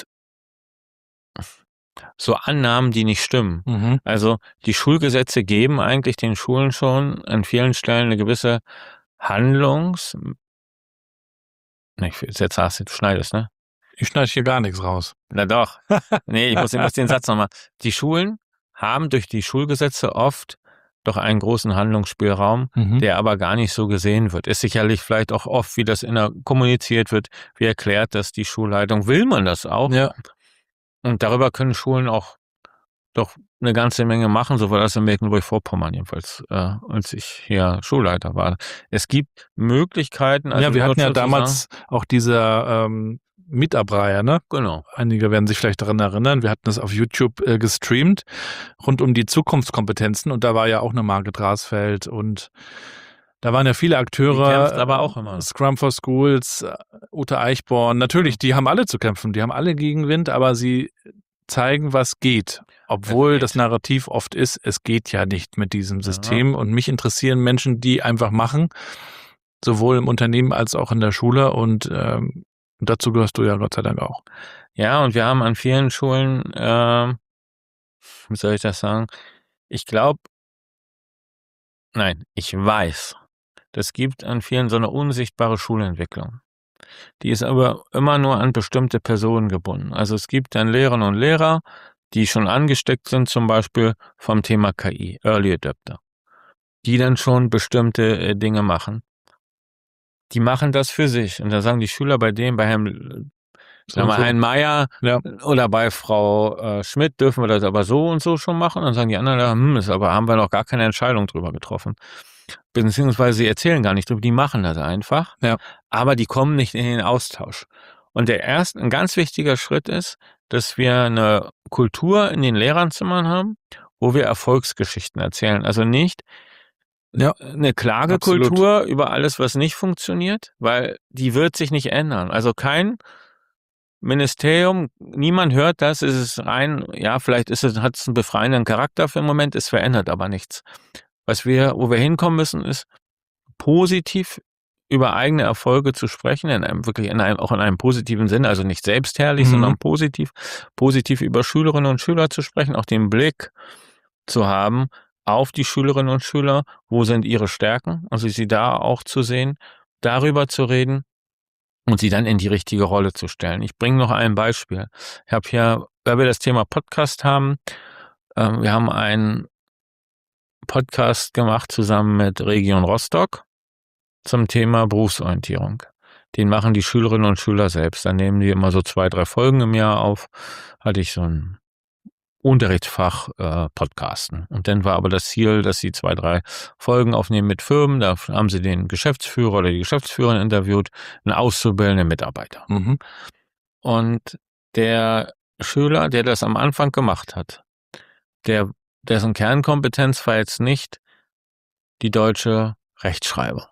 [SPEAKER 3] so Annahmen, die nicht stimmen.
[SPEAKER 4] Mhm.
[SPEAKER 3] Also die Schulgesetze geben eigentlich den Schulen schon an vielen Stellen eine gewisse Handlungs... Nee, ich jetzt sagst du, du schneidest, ne?
[SPEAKER 4] Ich schneide hier gar nichts raus.
[SPEAKER 3] Na doch. Nee, ich muss, ich muss den Satz nochmal. Die Schulen haben durch die Schulgesetze oft doch einen großen Handlungsspielraum,
[SPEAKER 4] Mhm.
[SPEAKER 3] der aber gar nicht so gesehen wird. Ist sicherlich vielleicht auch oft, wie das inner kommuniziert wird, wie erklärt das die Schulleitung. Will man das auch?
[SPEAKER 4] Ja.
[SPEAKER 3] Und darüber können Schulen auch doch eine ganze Menge machen, so war das in Mecklenburg-Vorpommern jedenfalls, äh, als ich hier Schulleiter war. Es gibt Möglichkeiten. Also
[SPEAKER 4] ja, wir
[SPEAKER 3] nur
[SPEAKER 4] hatten ja
[SPEAKER 3] zu
[SPEAKER 4] damals auch diese ähm, Meetup-Reihe, ne?
[SPEAKER 3] Genau.
[SPEAKER 4] Einige werden sich vielleicht daran erinnern. Wir hatten das auf YouTube äh, gestreamt, rund um die Zukunftskompetenzen. Und da war ja auch eine Margit Rasfeld und da waren ja viele Akteure.
[SPEAKER 3] Die kämpft aber auch immer.
[SPEAKER 4] Scrum for Schools, äh, Ute Eichborn. Natürlich, die haben alle zu kämpfen. Die haben alle Gegenwind, aber sie zeigen, was geht. Obwohl
[SPEAKER 3] geht.
[SPEAKER 4] das Narrativ oft ist, es geht ja nicht mit diesem
[SPEAKER 3] Ja.
[SPEAKER 4] System. Und mich interessieren Menschen, die einfach machen, sowohl im Unternehmen als auch in der Schule. Und ähm, dazu gehörst du ja Gott sei Dank auch.
[SPEAKER 3] Ja, und wir haben an vielen Schulen, äh, wie soll ich das sagen? Ich glaube, nein, ich weiß, das gibt an vielen so eine unsichtbare Schulentwicklung. Die ist aber immer nur an bestimmte Personen gebunden. Also es gibt dann Lehrerinnen und Lehrer, die schon angesteckt sind, zum Beispiel vom Thema K I, Early Adopter, die dann schon bestimmte äh, Dinge machen. Die machen das für sich. Und da sagen die Schüler bei dem, bei Herrn, sagen wir,
[SPEAKER 4] so.
[SPEAKER 3] Herrn Meier
[SPEAKER 4] Ja.
[SPEAKER 3] oder bei Frau äh, Schmidt dürfen wir das aber so und so schon machen. Und dann sagen die anderen, hm, ist aber haben wir noch gar keine Entscheidung drüber getroffen. Beziehungsweise sie erzählen gar nicht drüber, die machen das einfach.
[SPEAKER 4] Ja.
[SPEAKER 3] Aber die kommen nicht in den Austausch. Und der erste, ein ganz wichtiger Schritt ist, dass wir eine Kultur in den Lehrernzimmern haben, wo wir Erfolgsgeschichten erzählen. Also nicht
[SPEAKER 4] Ja.
[SPEAKER 3] eine Klagekultur über alles, was nicht funktioniert, weil die wird sich nicht ändern. Also kein Ministerium, niemand hört das, es ist rein, ja, vielleicht ist es, hat es einen befreienden Charakter für den Moment, es verändert aber nichts. Was wir, wo wir hinkommen müssen, ist positiv über eigene Erfolge zu sprechen, in einem wirklich in einem, auch in einem positiven Sinne, also nicht selbstherrlich,
[SPEAKER 4] Mhm.
[SPEAKER 3] sondern positiv, positiv über Schülerinnen und Schüler zu sprechen, auch den Blick zu haben auf die Schülerinnen und Schüler, wo sind ihre Stärken, also sie da auch zu sehen, darüber zu reden und sie dann in die richtige Rolle zu stellen. Ich bringe noch ein Beispiel. Ich habe hier, weil wir das Thema Podcast haben, äh, wir haben einen Podcast gemacht zusammen mit Region Rostock zum Thema Berufsorientierung. Den machen die Schülerinnen und Schüler selbst. Dann nehmen die immer so zwei, drei Folgen im Jahr auf. Hatte ich so ein Unterrichtsfach äh, Podcasten. Und dann war aber das Ziel, dass sie zwei, drei Folgen aufnehmen mit Firmen. Da haben sie den Geschäftsführer oder die Geschäftsführerin interviewt, einen auszubildenden Mitarbeiter.
[SPEAKER 4] Mhm.
[SPEAKER 3] Und der Schüler, der das am Anfang gemacht hat, der dessen Kernkompetenz war jetzt nicht die deutsche Rechtschreibung.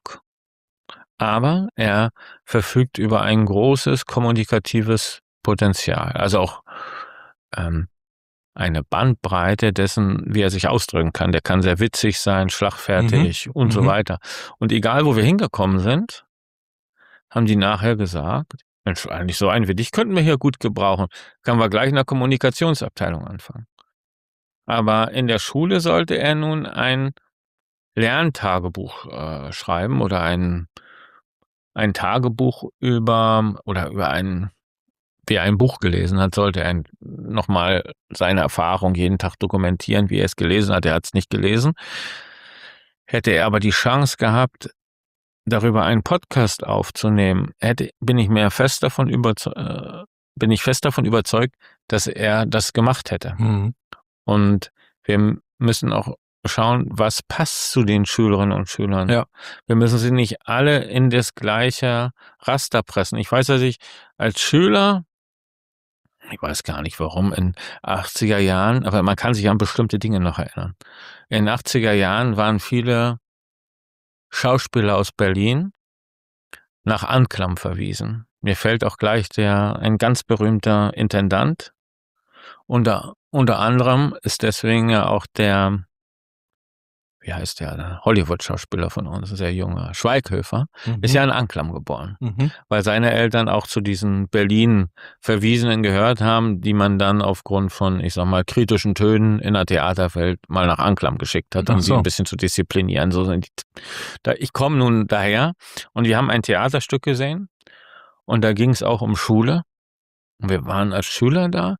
[SPEAKER 3] Aber er verfügt über ein großes kommunikatives Potenzial, also auch ähm, eine Bandbreite dessen, wie er sich ausdrücken kann. Der kann sehr witzig sein, schlagfertig und so
[SPEAKER 4] Mhm.
[SPEAKER 3] weiter. Und egal, wo wir hingekommen sind, haben die nachher gesagt, Mensch, eigentlich so einen wie dich könnten wir hier gut gebrauchen. Können wir gleich in der Kommunikationsabteilung anfangen. Aber in der Schule sollte er nun ein Lerntagebuch äh, schreiben oder ein, ein Tagebuch über, oder über ein, wer ein Buch gelesen hat, sollte er nochmal seine Erfahrung jeden Tag dokumentieren, wie er es gelesen hat. Er hat es nicht gelesen. Hätte er aber die Chance gehabt, darüber einen Podcast aufzunehmen, hätte, bin ich mir fest davon überzeugt, äh, bin ich fest davon überzeugt, dass er das gemacht hätte.
[SPEAKER 4] Mhm.
[SPEAKER 3] Und wir müssen auch schauen, was passt zu den Schülerinnen und Schülern.
[SPEAKER 4] Ja.
[SPEAKER 3] Wir müssen sie nicht alle in das gleiche Raster pressen. Ich weiß, dass ich als Schüler ich weiß gar nicht warum, in achtziger Jahren, aber man kann sich an bestimmte Dinge noch erinnern. In achtziger Jahren waren viele Schauspieler aus Berlin nach Anklam verwiesen. Mir fällt auch gleich der ein ganz berühmter Intendant. Unter, unter anderem ist deswegen ja auch der, wie heißt der, der Hollywood-Schauspieler von uns, ein sehr junger, Schweighöfer, mhm. ist ja in Anklam geboren, mhm. weil seine Eltern auch zu diesen Berlin-Verwiesenen gehört haben, die man dann aufgrund von, ich sag mal, kritischen Tönen in der Theaterwelt mal nach Anklam geschickt hat, um so. sie ein bisschen zu disziplinieren. So sind die, da, ich komme nun daher und wir haben ein Theaterstück gesehen und da ging es auch um Schule. Und wir waren als Schüler da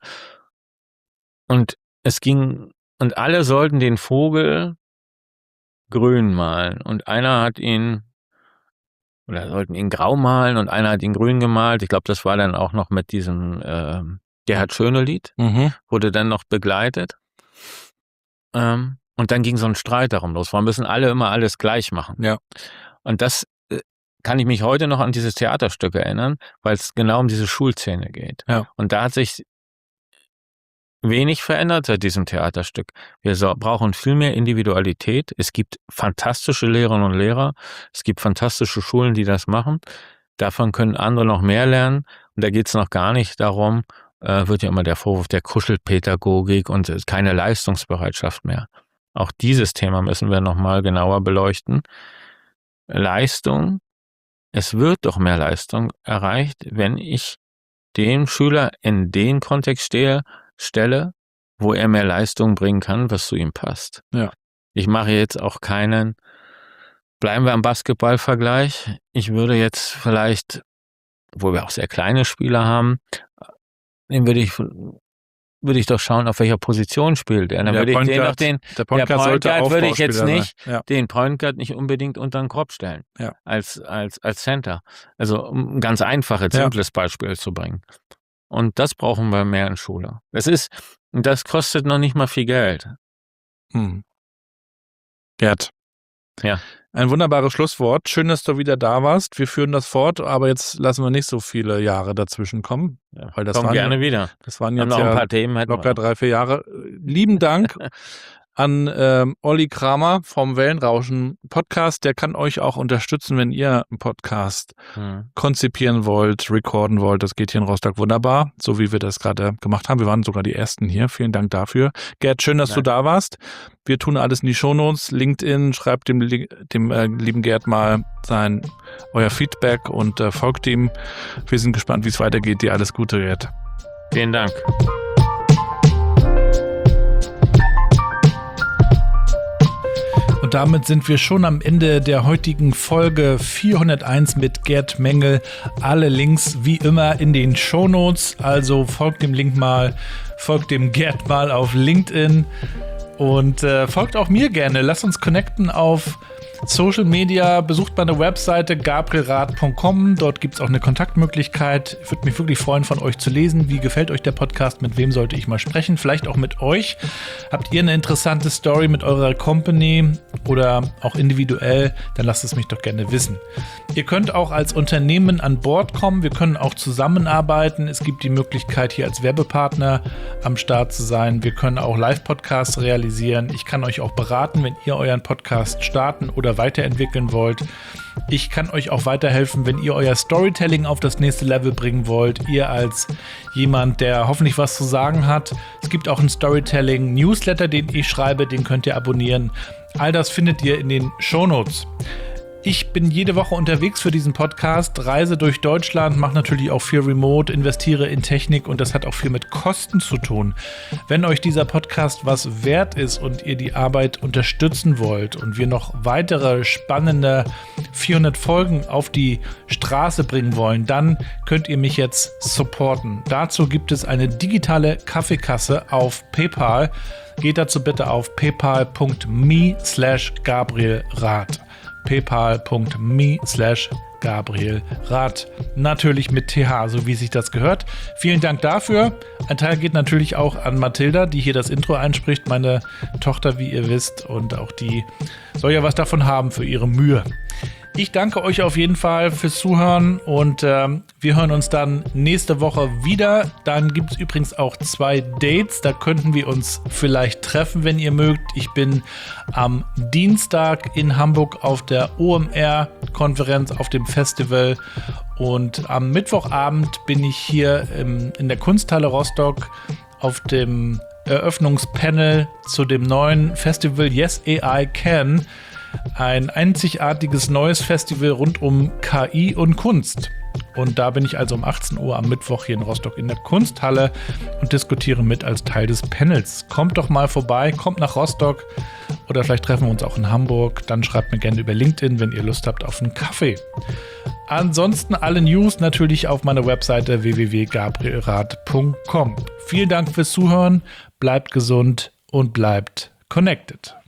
[SPEAKER 3] und es ging, und alle sollten den Vogel grün malen und einer hat ihn, oder sollten ihn grau malen und einer hat ihn grün gemalt. Ich glaube, das war dann auch noch mit diesem äh, Gerhard Schöne-Lied, mhm. wurde dann noch begleitet. Ähm, und dann ging so ein Streit darum los. Wir müssen alle immer alles gleich machen. Ja. Und das äh, kann ich mich heute noch an dieses Theaterstück erinnern, weil es genau um diese Schulszene geht. Ja. Und da hat sich wenig verändert seit diesem Theaterstück. Wir so, brauchen viel mehr Individualität. Es gibt fantastische Lehrerinnen und Lehrer. Es gibt fantastische Schulen, die das machen. Davon können andere noch mehr lernen. Und da geht es noch gar nicht darum, äh, wird ja immer der Vorwurf der Kuschelpädagogik und keine Leistungsbereitschaft mehr. Auch dieses Thema müssen wir nochmal genauer beleuchten. Leistung, es wird doch mehr Leistung erreicht, wenn ich dem Schüler in den Kontext stehe, stelle, wo er mehr Leistung bringen kann, was zu ihm passt. Ja. Ich mache jetzt auch keinen, bleiben wir am Basketballvergleich. Ich würde jetzt vielleicht, wo wir auch sehr kleine Spieler haben, den würde ich, würde ich doch schauen, auf welcher Position spielt er. Dann
[SPEAKER 4] der
[SPEAKER 3] würde ich
[SPEAKER 4] Point
[SPEAKER 3] den
[SPEAKER 4] Guard,
[SPEAKER 3] noch den,
[SPEAKER 4] der Point Guard,
[SPEAKER 3] Point Guard würde ich jetzt nicht,
[SPEAKER 4] ja.
[SPEAKER 3] den Point Guard nicht unbedingt unter den Korb stellen. Ja. Als, als, als Center. Also, um ein ganz einfaches, simples ja. Beispiel zu bringen. Und das brauchen wir mehr in Schule. Das ist, das kostet noch nicht mal viel Geld.
[SPEAKER 4] Hm. Gerd.
[SPEAKER 3] Ja.
[SPEAKER 4] Ein wunderbares Schlusswort. Schön, dass du wieder da warst. Wir führen das fort, aber jetzt lassen wir nicht so viele Jahre dazwischen kommen.
[SPEAKER 3] Ja, weil das Komm waren, gerne wieder.
[SPEAKER 4] Das waren jetzt noch ja ein paar Themen locker drei, vier Jahre. Lieben Dank an ähm, Olli Kramer vom Wellenrauschen Podcast. Der kann euch auch unterstützen, wenn ihr einen Podcast hm. konzipieren wollt, recorden wollt. Das geht hier in Rostock wunderbar, so wie wir das gerade gemacht haben. Wir waren sogar die Ersten hier. Vielen Dank dafür. Gerd, schön, dass Danke. du da warst. Wir tun alles in die Shownotes. LinkedIn, schreibt dem, dem äh, lieben Gerd mal sein, euer Feedback und äh, folgt ihm. Wir sind gespannt, wie es weitergeht. Dir alles Gute, Gerd.
[SPEAKER 3] Vielen Dank.
[SPEAKER 4] Und damit sind wir schon am Ende der heutigen Folge vierhunderteins mit Gerd Mengel. Alle Links wie immer in den Shownotes. Also folgt dem Link mal, folgt dem Gerd mal auf LinkedIn und äh, folgt auch mir gerne. Lasst uns connecten auf Social Media, besucht meine Webseite gabrielrath punkt com, dort gibt es auch eine Kontaktmöglichkeit. Ich würde mich wirklich freuen, von euch zu lesen. Wie gefällt euch der Podcast? Mit wem sollte ich mal sprechen? Vielleicht auch mit euch. Habt ihr eine interessante Story mit eurer Company oder auch individuell? Dann lasst es mich doch gerne wissen. Ihr könnt auch als Unternehmen an Bord kommen. Wir können auch zusammenarbeiten. Es gibt die Möglichkeit, hier als Werbepartner am Start zu sein. Wir können auch Live-Podcasts realisieren. Ich kann euch auch beraten, wenn ihr euren Podcast starten oder weiterentwickeln wollt. Ich kann euch auch weiterhelfen, wenn ihr euer Storytelling auf das nächste Level bringen wollt. Ihr als jemand, der hoffentlich was zu sagen hat. Es gibt auch einen Storytelling-Newsletter, den ich schreibe, den könnt ihr abonnieren. All das findet ihr in den Shownotes. Ich bin jede Woche unterwegs für diesen Podcast, reise durch Deutschland, mache natürlich auch viel Remote, investiere in Technik und das hat auch viel mit Kosten zu tun. Wenn euch dieser Podcast was wert ist und ihr die Arbeit unterstützen wollt und wir noch weitere spannende vierhundert Folgen auf die Straße bringen wollen, dann könnt ihr mich jetzt supporten. Dazu gibt es eine digitale Kaffeekasse auf PayPal. Geht dazu bitte auf paypal punkt me slash gabrielrath. paypal punkt me slash gabrielrath. Natürlich mit T H, so wie sich das gehört. Vielen Dank dafür. Ein Teil geht natürlich auch an Mathilda, die hier das Intro einspricht. Meine Tochter, wie ihr wisst. Und auch die soll ja was davon haben für ihre Mühe. Ich danke euch auf jeden Fall fürs Zuhören und ähm, wir hören uns dann nächste Woche wieder. Dann gibt es übrigens auch zwei Dates, da könnten wir uns vielleicht treffen, wenn ihr mögt. Ich bin am Dienstag in Hamburg auf der O M R-Konferenz auf dem Festival und am Mittwochabend bin ich hier im, in der Kunsthalle Rostock auf dem Eröffnungspanel zu dem neuen Festival Yes A I Can. Ein einzigartiges neues Festival rund um K I und Kunst. Und da bin ich also um achtzehn Uhr am Mittwoch hier in Rostock in der Kunsthalle und diskutiere mit als Teil des Panels. Kommt doch mal vorbei, kommt nach Rostock oder vielleicht treffen wir uns auch in Hamburg. Dann schreibt mir gerne über LinkedIn, wenn ihr Lust habt auf einen Kaffee. Ansonsten alle News natürlich auf meiner Webseite w w w punkt gabrielrath punkt com. Vielen Dank fürs Zuhören, bleibt gesund und bleibt connected.